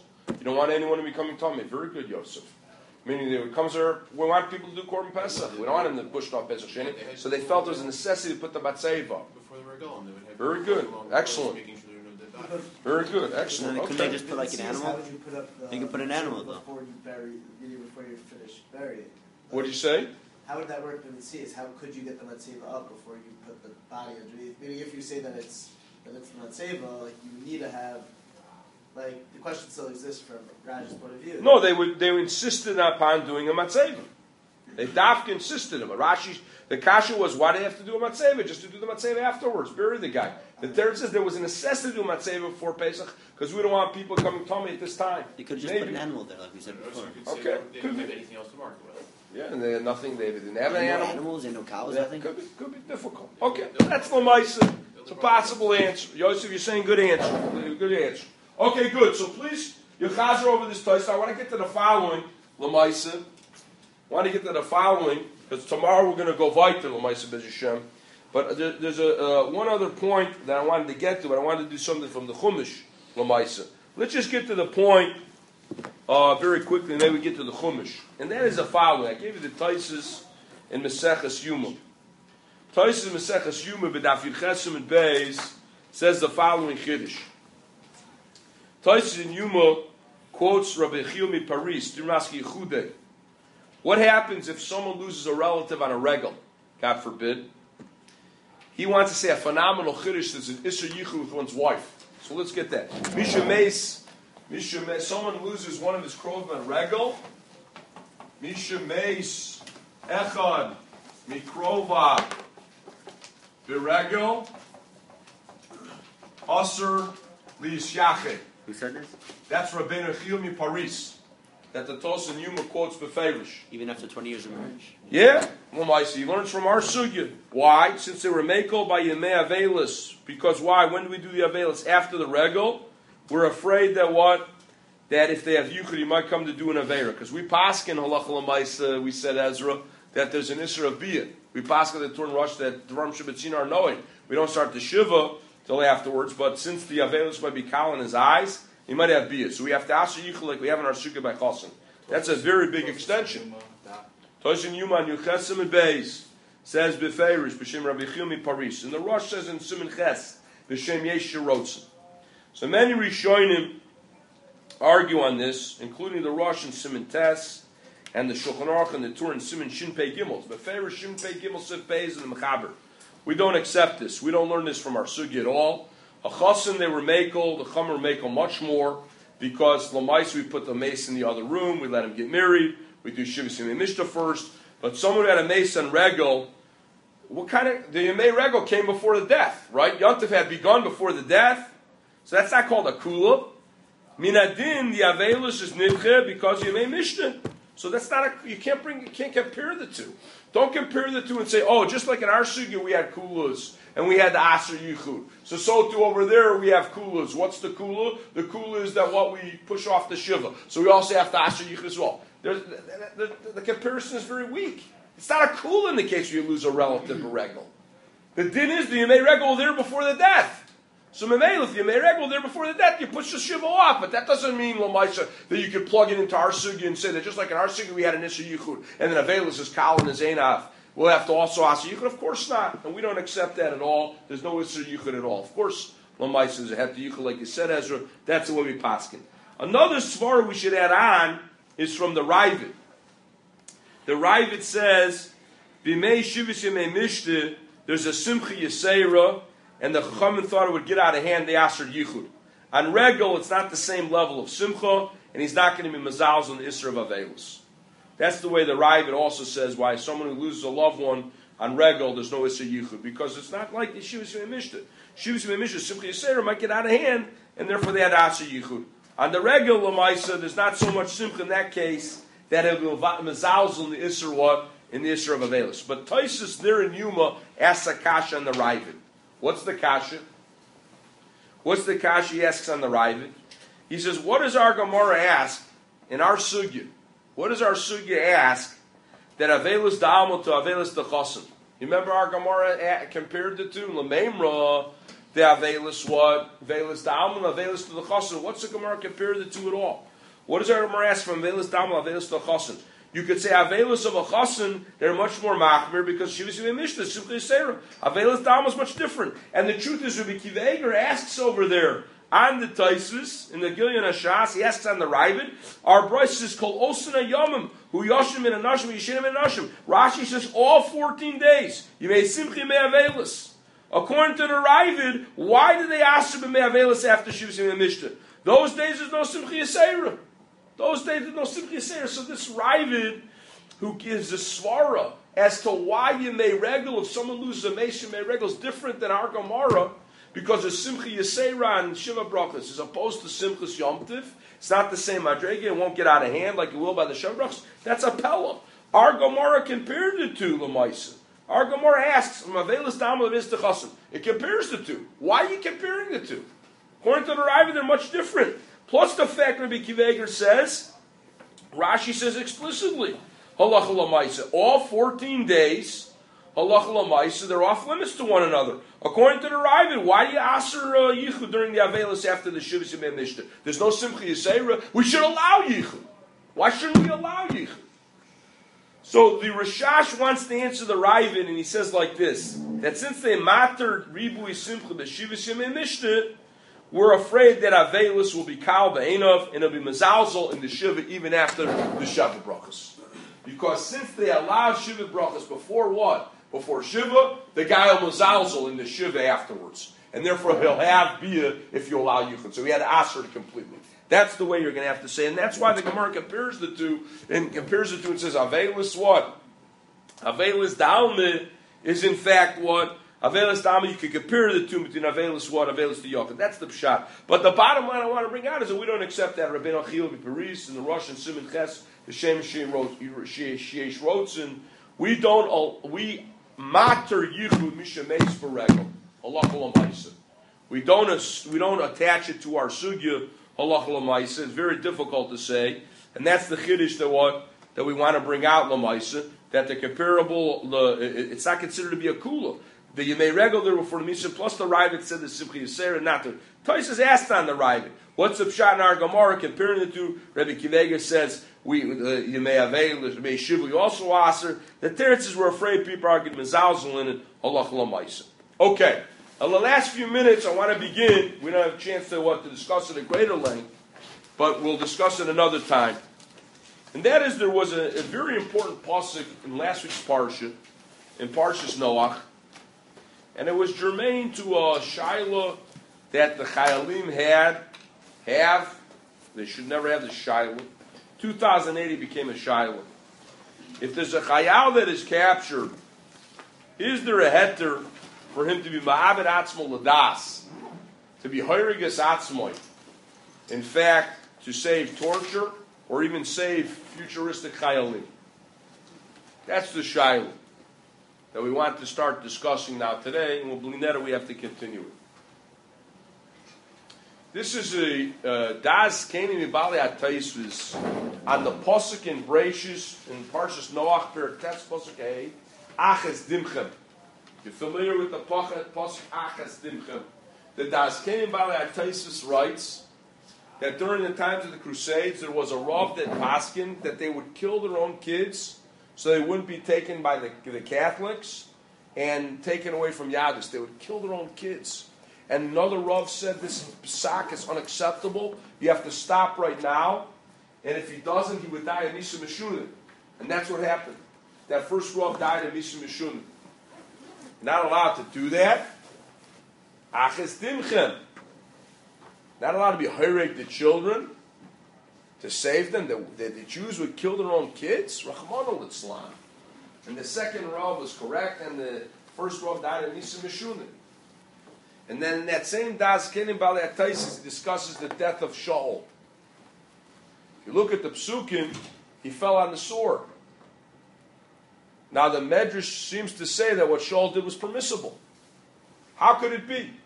You don't want anyone to be coming Tommy. Very good, Yosef. Meaning it comes there, we want people to do Korban Pesach. We don't want them to push off Pesach Sheni. So they felt there was a necessity to put the Matzeva up. Before they were gone, they would have Very good. Excellent. making sure there were no dead bodies. Very good. And Excellent. then couldn't they Okay. just put like an How animal? would you put up the You can put an animal, though. before you bury you know, before you finish burying it? What did you say? How would that work in the sea? Is how could you get the matzeva up before you put the body underneath? Meaning, if you say that it's that it's the matzeva, like you need to have, like the question still exists from Raj's point of view. No, they would. They insisted upon doing a matzeva. They dafka insisted on it. Rashi, the kasha was, why do they have to do a matzeva? Just to do the matzeva afterwards, bury the guy. The third says there was a necessity to do a matzeva before Pesach because we don't want people coming to me at this time. You could just Maybe. put an animal there, like we said Or so before. you could say Okay. they didn't have anything else to mark it with. Yeah, and they had nothing. They didn't have No any animal. animals and no cows, Yeah, I think. could be, could be difficult. Okay, that's Lamaisa. It's a possible answer. Yosef, you're saying good answer. Good answer. Okay, good. So please, you chazer over this place. I want to get to the following, Lamaisa. I want to get to the following, because tomorrow we're going to go weiter, Lamaisa Bez Hashem. But there, there's a uh, one other point that I wanted to get to, but I wanted to do something from the Chumash, Lamaisa. Let's just get to the point uh, very quickly, and then we get to the Chumash. And that is the following. I gave you the Taisus in Meseches Yuma. Taisus in Meseches Yuma, B'daf Yudchesim and Beis, says the following Chiddush. Taisus in Yuma quotes Rabbi Chilmi Paris, Dirmaski Yechude. What happens if someone loses a relative on a regal? God forbid. He wants to say a phenomenal Chiddush that's an Isser Yichud with one's wife. So let's get that. Misha Meis, Misha Meis, someone loses one of his krov on a regal. Misha Meis, Echad, Mikrova, Biregel, Aser, Liyishyachet. Who said this? That's Rabbeinu Chilmi Paris, that the Tosin Yuma quotes befavorish. Even after twenty years of marriage? Yeah, well, I see. He learns from our sugya. Why? Since they were mako by Yemei Avelis. Because why? When do we do the Avelis? After the regal. We're afraid that what? That if they have Yuchud, you might come to do an Aveira. Because we paskin halacha l'maisa, we said Ezra, that there's an Isra of Biyah. We paskin the Turn Rush that Dvarim Shabbatzin are knowing. We don't start the Shiva till afterwards, but since the Avelis might be cow in his eyes, he might have Biyah. So we have to ask Yuchud like we have in our sugya by Chosin. That's a very big extension. Toshin Yuman Yuchesim and Beis says Beferish B'Shem Rabbi Chilmi Paris, and the Rosh says in Siman Ches B'Shem Yesh Shirotzen. So many Rishonim argue on this, including the Rosh and Siman Tes, and the Shulchan Aruch and the Tur and Siman Shin Pei Gimel. Beferish Shin Pei Gimel Sif Beis and the Mechaber. We don't accept this. We don't learn this from our sugi at all. A Chassan they were makel, the Chum were makel much more, because Lamais we put the mace in the other room, we let him get married. We do Shivas Yemei Mishta first, but someone who had a mace and regal, what kind of, the Yemei regal came before the death, right? Yontif had begun before the death, so that's not called a kula. Minadin, the Avelus is nidche because Yemei Mishta. So that's not a, you can't bring, you can't compare the two. Don't compare the two and say, oh, just like in our sugya we had kulas, and we had the Aser Yichud. So, so too over there we have kulas. What's the kula? The kula is that what we push off the Shiva. So we also have the Aser Yichud as well. There's, the, the, the, the comparison is very weak. It's not a kula in the case where you lose a relative, a regal. The din is the Yemei regal there before the death. So Memel, if you Yemei regal there before the death, you push the Shiva off. But that doesn't mean, Lamaisa, that you could plug it into our sugya and say that just like in our sugya we had an Isser Yichud, and then Avelis is Kal and Zainav. We'll have to also ask Yichud? Of course not. And we don't accept that at all. There's no Isser Yichud at all. Of course, Lamaisa is a Hefta Yichud, like you said, Ezra. That's the way we paskin. Another svara we should add on is from the Ravid. The Ravid says, B'mei Shivas Yemei Mishta, there's a Simcha Yisera, and the Chachamim thought it would get out of hand, they asked Yichud. On Regal, it's not the same level of Simcha, and he's not going to be Mazalz on the Isra of Avelus. That's the way the Ravid also says why someone who loses a loved one on Regal, there's no Isra Yichud, because it's not like the Shivas Yemei Mishta. Shivas Yemei Mishta, Simcha Yisera might get out of hand, and therefore they had Asher Yichud. On the Regal Lamaisa, there's not so much Simcha in that case that it will Mazalz on the Isra what? In the Isra of Avelus. But Taisus there in Yuma asks a kasha on the Ravid. What's the kasha? What's the kasha he asks on the Ravid? He says, what does our Gemara ask in our sugya? What does our sugya ask that Avelus da'amal to Avelus dechasim? You remember our Gemara compared the two? L'meimra, the Avelus what? Avelus da'amal, Avelus to dechasim. What's the Gemara compared the two at all? What does our Gemara ask from Avelis Damal, Avelis to Chassan? You could say Avelis of a Chassan, they're much more machmir because Shivas Yemei Mishnah, simply Sarah. Avelis Damal is much different. And the truth is, Rabbi Kiva Eger asks over there on the Taisus, in the Gilyon Hashas, he asks on the Ravid, our Bryce is called Osana Yomim, who Yoshim in Anashim, Yishinim in Anashim. Rashi says all fourteen days. You may Simchi Me Avelis. According to the Ravid, why did they ask him Me Avelis after Shivas Yemei Mishnah? Those days there's no Simchi Yisera. Those days there's no Simchi Yisera. So this Ravid, who gives a svara as to why you may regal, if someone loses a Mesh, you may regal, is different than our Gemara, because of Simchi Yisera and Shiva Brachas, as opposed to Simchas Yom Tiv. It's not the same Madrega, it won't get out of hand like it will by the Shiva Brachas. That's a Pella. Our Gemara compared the two, Lamaisa. Our Gemara asks, Mavelis Damal Vistachasim. It compares the two. Why are you comparing the two? According to the Ravid, they're much different. Plus the fact Rabbi Kiva Eger says, Rashi says explicitly, Halacha Lamaisa, all fourteen days, Halacha Lamaisa, they're off limits to one another. According to the Ravid, why do you aser uh, Yichud during the Avelis after the Shivas Yemei Mishnah? There's no Simchi Yisera. We should allow Yichud. Why shouldn't we allow Yichud? So the Rashash wants to answer the Ravid, and he says like this, that since they matter Ribui Simcha the Shivas Yemei Mishnah, we're afraid that Avelis will be Kal Be'enov, and it'll be Mazalzel in the Shiva even after the Shiva Brachas. Because since they allowed Shiva Brachas before what? Before Shiva, the guy will Mazalzel in the Shiva afterwards. And therefore he'll have Bia if you allow Yichud. So he had Aser completely. That's the way you're going to have to say. And that's why the Gemara compares the two, and compares the two and says, Avelis what? Avelis Dalme is in fact what? Avelis Dalme, you can compare the two between Avelis what? Avelis to Yochid. That's the pshat. But the bottom line I want to bring out is that we don't accept that. Rabbeinu Achil Paris and the Russian Simon Ches, the Shem Sheish Rotzen, we don't, we matter Yichud Misha Meis Beregel. Halacha L'maisa. We don't, we don't attach it to our sugya, Halacha L'maisa. It's very difficult to say. And that's the chiddush that what, that we want to bring out L'maisa, that the comparable, the, it's not considered to be a kula. The Yemei Regel there before the Mishnah, plus the Ravid said the Simchi Yisera, not the. Toys asked on the Ravid, what's the pshat in our Gemara comparing the two? Rabbi Kiva Eger says, we, Yemei Aveil, Yemei Shivu, you also aser. The Teretzes were afraid people argued Mezalzel in it, Halach L'maisa. Okay, in the last few minutes I want to begin, we don't have a chance to, what, to discuss it at greater length, but we'll discuss it another time. And that is, there was a, a very important pasuk in last week's parsha, in Parshas Noach, and it was germane to a shaila that the chayalim had, have, they should never have the shaila. two thousand eight he became a shaila. If there's a chayal that is captured, is there a heter for him to be ma'abed atzmo ladas, to be hoirigas atzmoy, in fact, to save torture, or even save futuristic chayalim? That's the shaila that we want to start discussing now today, and we'll we have to continue it. This is a Das Keni Mibali Ataisvis on the Posuk in Breishis in Parshas Noach Pertes Posuk A Aches Dimchem. You're familiar with the Posuk Aches Dimchem? The Das Keni Mibali Ataisvis writes that during the times of the Crusades there was a Rav that paskin that they would kill their own kids so they wouldn't be taken by the, the Catholics and taken away from Yadus. They would kill their own kids. And another Rav said this psak is unacceptable. You have to stop right now. And if he doesn't, he would die of Misa Meshunim. And that's what happened. That first Rav died of Misa Meshunim. Not allowed to do that. Aches Dimchem. Not allowed to be hirek the children to save them. The, the, the Jews would kill their own kids. Rachmana litzlan. And the second Rav was correct, and the first Rav died of Misa Meshunim. And then in that same Das Kenim Bali Ataisis, he discusses the death of Shaul. If you look at the Psukim, he fell on the sword. Now the Medrash seems to say that what Shaul did was permissible. How could it be?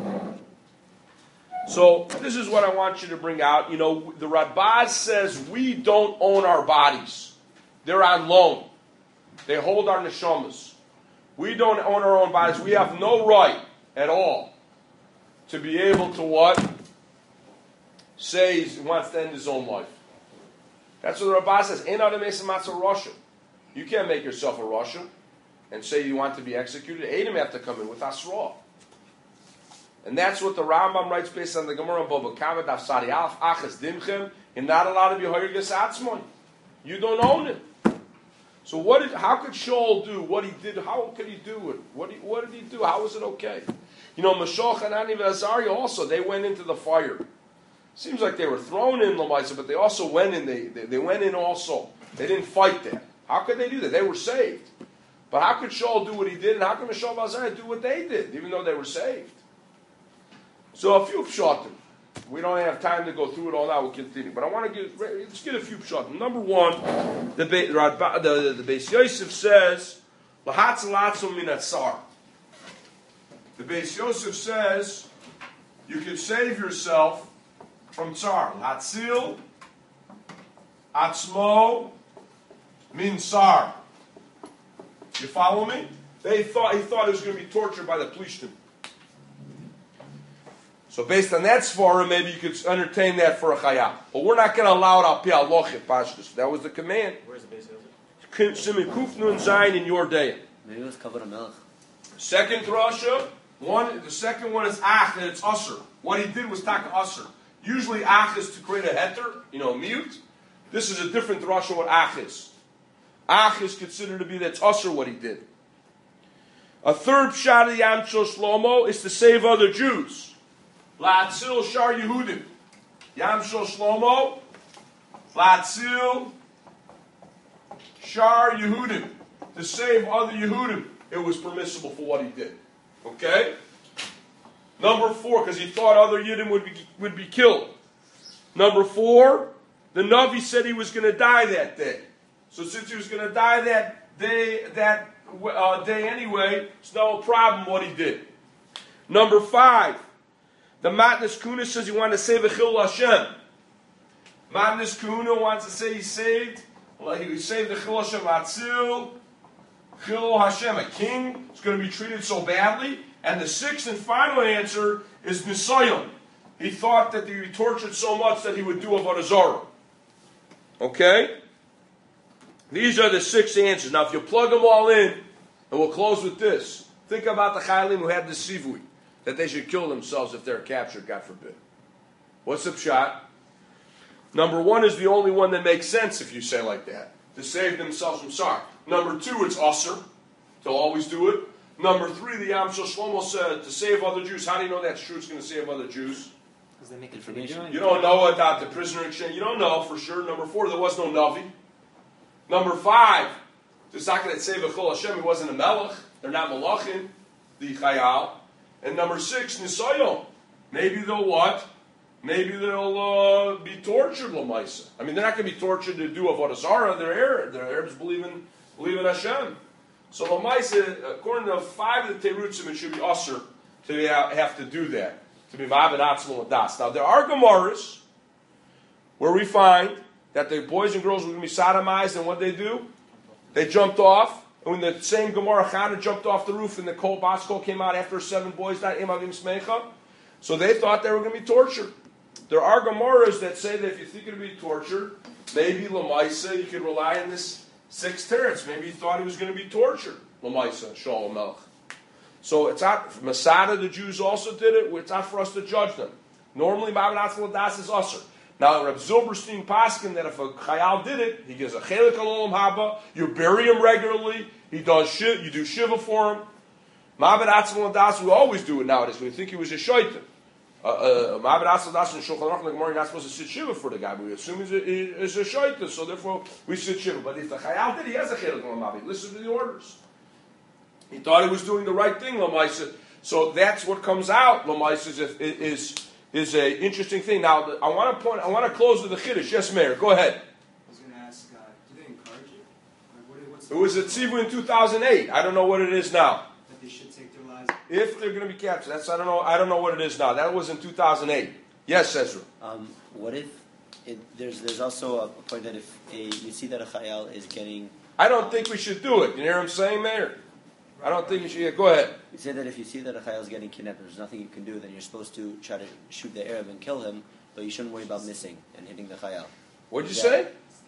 So this is what I want you to bring out. You know, the Radbaz says we don't own our bodies. They're on loan. They hold our neshamas. We don't own our own bodies. We have no right at all to be able to what? Say he wants to end his own life. That's what the Rabbah says. Ein adam esim matzah Russia. You can't make yourself a Russia and say you want to be executed. Adam have to come in with Asra. And that's what the Rambam writes based on the Gemara in Bava Kama Daf Sadi Alf Achas Dimchem. You're not allowed to be Hoyerges Atzmon. You don't own it. So what did? How could Shaul do what he did? How could he do it? What did he, what did he do? How was it okay? You know, Mashal, Hanani, and Azariah also, they went into the fire. Seems like they were thrown in Lamaisa, but they also went in. They, they, they went in also. They didn't fight that. How could they do that? They were saved. But how could Shaul do what he did, and how could Mashal and Azariah do what they did, even though they were saved? So a few pshatim. We don't have time to go through it all now. We'll continue. But I want to get, let's get a few pshatim. Number one, the, the, the, the Beis Yosef says, Lahatzalatzu min atzar. The Beis Yosef says, you can save yourself from tsar. Latzil, atzmo, min tsar. You follow me? They thought, he thought he was going to be tortured by the Plishtim. So based on that svara, maybe you could entertain that for a chayah. But we're not going to allow it al pi alochit pashtus. That was the command. Where's the base? Simin kufnun zayin in your day. Maybe it was Kavod HaMelech. Second drasha, one. The second one is ach, that it's usher. What he did was taka usher. Usually ach is to create a heter, you know, mute. This is a different drasha what ach is. Ach is considered to be that's usher what he did. A third pshat of Yam Shel Shlomo is to save other Jews. La'atzil shar Yehudim. Yam Shel Shlomo. La'atzil shar Yehudim. To save other Yehudim. It was permissible for what he did. Okay? Number four, because he thought other Yehudim would be, would be killed. Number four, the Navi said he was going to die that day. So since he was going to die that day, that uh, day anyway, it's no problem what he did. Number five, the Matnas Kuna says he wanted to save a Chil Hashem. Matnas Kuna wants to say he saved, well, he saved the Chil Hashem Atzil, Chil Hashem, a king, is going to be treated so badly. And the sixth and final answer is Nisayon. He thought that he would be tortured so much that he would do Avodah Zarah. Okay? These are the six answers. Now, if you plug them all in, and we'll close with this. Think about the Chaylim who had the Sivui, that they should kill themselves if they're captured, God forbid. What's the pshat? Number one is the only one that makes sense if you say like that. To save themselves from Sar. Number two, it's Usr. They'll always do it. Number three, the Yam Shel Shlomo said to save other Jews. How do you know that's true? It's going to save other Jews. Because they make Information. You don't know about the prisoner exchange. You don't know for sure. Number four, there was no Navi. Number five, the Zaka that save a Chol Hashem, he wasn't a Melech. They're not Malachim, the Chayal. And number six, Nisayon. Maybe they'll what? Maybe they'll uh, be tortured, Lamaisa. I mean, they're not going to be tortured to do Avodah Zarah. They're Arabs. They're Arabs believe in, believe in Hashem. So Lamaisa, according to five of the Terutzim, it should be Usr to have to do that. To be Ma'abed Atzmul Adas. Now, there are Gemaras where we find that the boys and girls were going to be sodomized, and what they do? They jumped off. And when the same Gemara Chana jumped off the roof and the Kol Baskol came out after seven boys died, Imavim Smecha, so they thought they were going to be tortured. There are Gemaras that say that if you think you're going to be tortured, maybe Lamaisa, you could rely on this six teretz. Maybe he thought he was going to be tortured. Lamaisa, Shaul Melech. So it's not, Masada, the Jews also did it, it's not for us to judge them. Normally, Ma'abed Atzmul Das is Usr. Now, Reb Zilberstein Paskin, that if a Chayal did it, he gives a Chelik Alolam Haba, you bury him regularly, he does shiv, you do Shiva for him. Ma'abed Atzmul Das, we always do it nowadays, we think he was a Shaitan. Ma'abed Atzmul Das in Shulchan Aruch, you're not supposed to sit Shiva for the guy, but we assume he's a, he's a Shaitan, so therefore we sit Shiva. But if the Chayal did, he has a Chelik Alolam Haba, listen to the orders. He thought he was doing the right thing, Lamaisa. So that's what comes out, Lamaisa, is, is, is an interesting thing. Now, I want to point, I want to close with the Chiddush. Yes, Mayor, go ahead. I was going to ask, uh, do they encourage it? Like, what, what's It was at Tzivu in two thousand eight. I don't know what it is now. that they should take their lives? If they're going to be captured, that's I don't know. I don't know what it is now. That was in two thousand eight. Yes, Ezra. Um, what if it, there's there's also a point that if a, you see that a chayal is getting, I don't think we should do it. You hear what I'm saying, Mayor? I don't think you should. Yeah, go ahead. you say that if you see that a chayal is getting kidnapped, there's nothing you can do. Then you're supposed to try to shoot the Arab and kill him, but you shouldn't worry about missing and hitting the chayal. What'd you Yeah. say?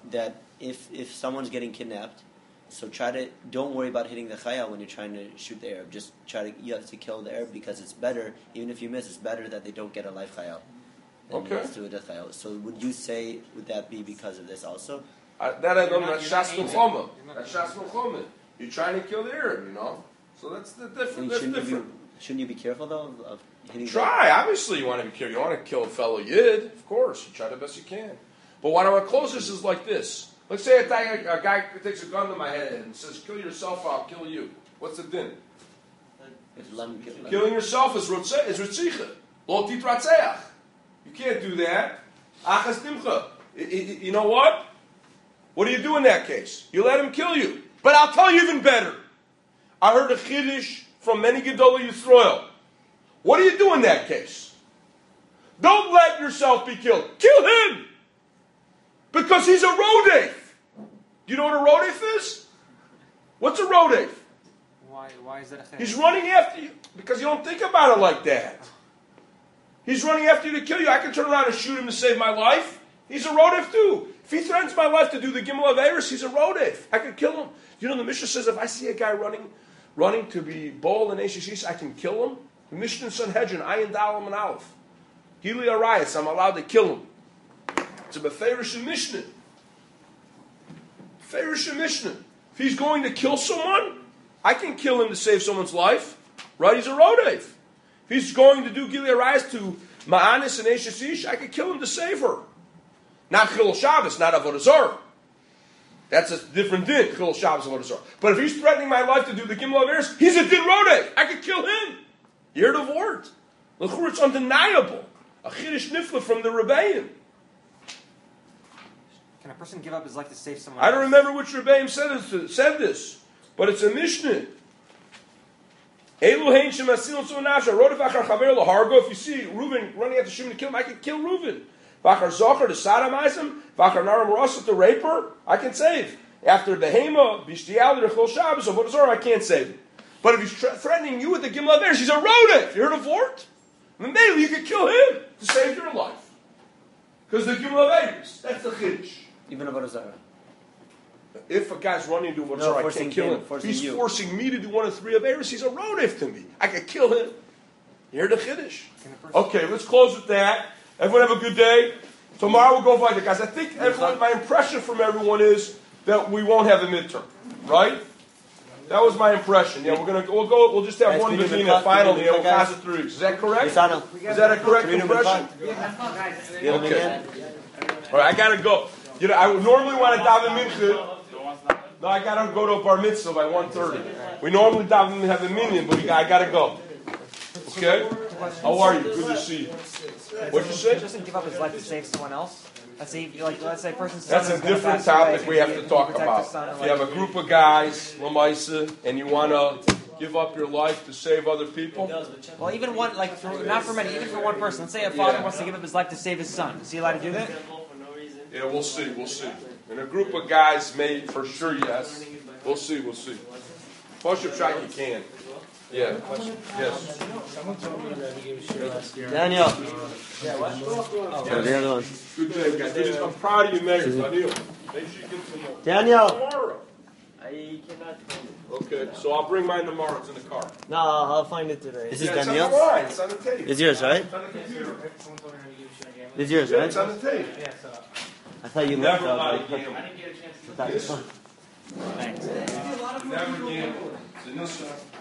that if if someone's getting kidnapped, so try to don't worry about hitting the chayal when you're trying to shoot the Arab. Just try to you have to kill the Arab because it's better. Even if you miss, it's better that they don't get a live chayal than Okay. let's do a death chayal. So would you say would that be because of this also? I, that I don't know. You're That's not- Shas you're not Milchama. aiming. You're not That's Shas Milchama. You're trying to kill the Arab, you know. So that's the I different. mean, That's shouldn't you different. be shouldn't you be careful though of, of hitting? the- Try. Obviously, you want to be careful. You don't want to kill a fellow yid. Of course, you try the best you can. But what I want to close this is like this. Let's say a guy, a guy takes a gun to my head and says, "Kill yourself, or I'll kill you." What's the din? If let him kill- let him- Killing yourself is rotze- is ritzicha. Lo titratzeach. You can't do that. Achas dimcha. I- I- You know what? What do you do in that case? You let him kill you. But I'll tell you even better. I heard a chiddush from many Gedolei Yisrael. What do you do in that case? Don't let yourself be killed. Kill him! Because he's a rodef. Do you know what a rodef is? What's a rodef? Why? Why is that a thing? He's running after you because you don't think about it like that. He's running after you to kill you. I can turn around and shoot him to save my life. He's a rodef too. If he threatens my life to do the Gimel of Eris, he's a rodef. I could kill him. You know, the Mishnah says if I see a guy running, running to be Baal and Eshish, I can kill him. The Mishnah in Sanhedrin, Ayin Dalam and Aleph. Gili Arayas, I'm allowed to kill him. It's a Beferish and Mishnah. Beferish and Mishnah. If he's going to kill someone, I can kill him to save someone's life. Right? He's a rodef. If he's going to do Gili Arayas to Ma'anis and Eshish, I could kill him to save her. Not Chilul Shabbos, not Avodah Zarah. That's a different din, Chilul Shabbos, Avodah Zarah. But if he's threatening my life to do the Gimel of Eris, he's a din rodef. I could kill him. You heard the word. L'chur, it's undeniable. A chiddush nifla from the Rebbeim. Can a person give up his life to save someone? I don't else? remember which Rebbeim said this, said this, but it's a Mishnah. Elu hein shemasil so nasha rodef achar chaver lahargo. If you see Reuven running after Shimon to kill him, I can kill Reuven. V'achar zocher to sodomizim, v'achar naram rasa to rape her, I can save. After behema bishtial or chol Shabbos or Avodah Zarah, I can't save him. But if he's tra- threatening you with the Gimel of Eres, he's a rodef. You heard of Vort? Then maybe you could kill him to save your life. Because the Gimel of Eres, that's the chiddush. Even about a zara. If a guy's running to Avodah No, Zarah, I forcing can't kill him, him. forcing He's you. forcing me to do one of three of Eres. He's a rodef to me. I could kill him. You heard the chiddush? Can a person- Okay, let's close with that. Everyone have a good day. Tomorrow we'll go find it, guys. I think everyone, my impression from everyone is that we won't have a midterm, right? That was my impression. Yeah, we're gonna we'll go. We'll just have Guys, one can we do the beginning clock- and final. can we Yeah, do we'll the pass guys? it through. Is that correct? Misano. Is that a correct Can we do the impression? clock? Yeah, You have a guys. minyan? All right, I gotta go. You know, I would normally want to daven mincha. No, I gotta go to a bar mitzvah by one thirty. We normally daven have a minyan, but we, I gotta go. Okay? How are you? Good to see you. What'd you say? Doesn't give up his life to save someone else. Let's say, like, let's say a person's son That's a is gonna different pass away, topic we have to he talk protect about. his son, If you have a like- group of guys, Lamaisa, and you want to give up your life to save other people, Well, even one, like, for, not for many, even for one person. Let's say a father Yeah. wants to give up his life to save his son. Is he allowed to do that? yeah, we'll see, we'll see. And a group of guys may, for sure, yes. We'll see, we'll see. Push up shot you can. Yeah. Yes. Daniel. Oh, the other one. Good day, guys. Good- I'm proud of you, Mayor. Daniel. Make sure you get some more. Daniel. Tomorrow. I cannot find it. Okay, so I'll bring mine tomorrow. It's in the car. No, I'll find it today. This is Yeah, it's on Daniel's? the line. It's on the tape. It's yours, right? It's on the computer. It's yours, Yeah, right? it's on the tape. I thought you left Never out. mind, gamble. Thanks. Never gamble. It's in this one.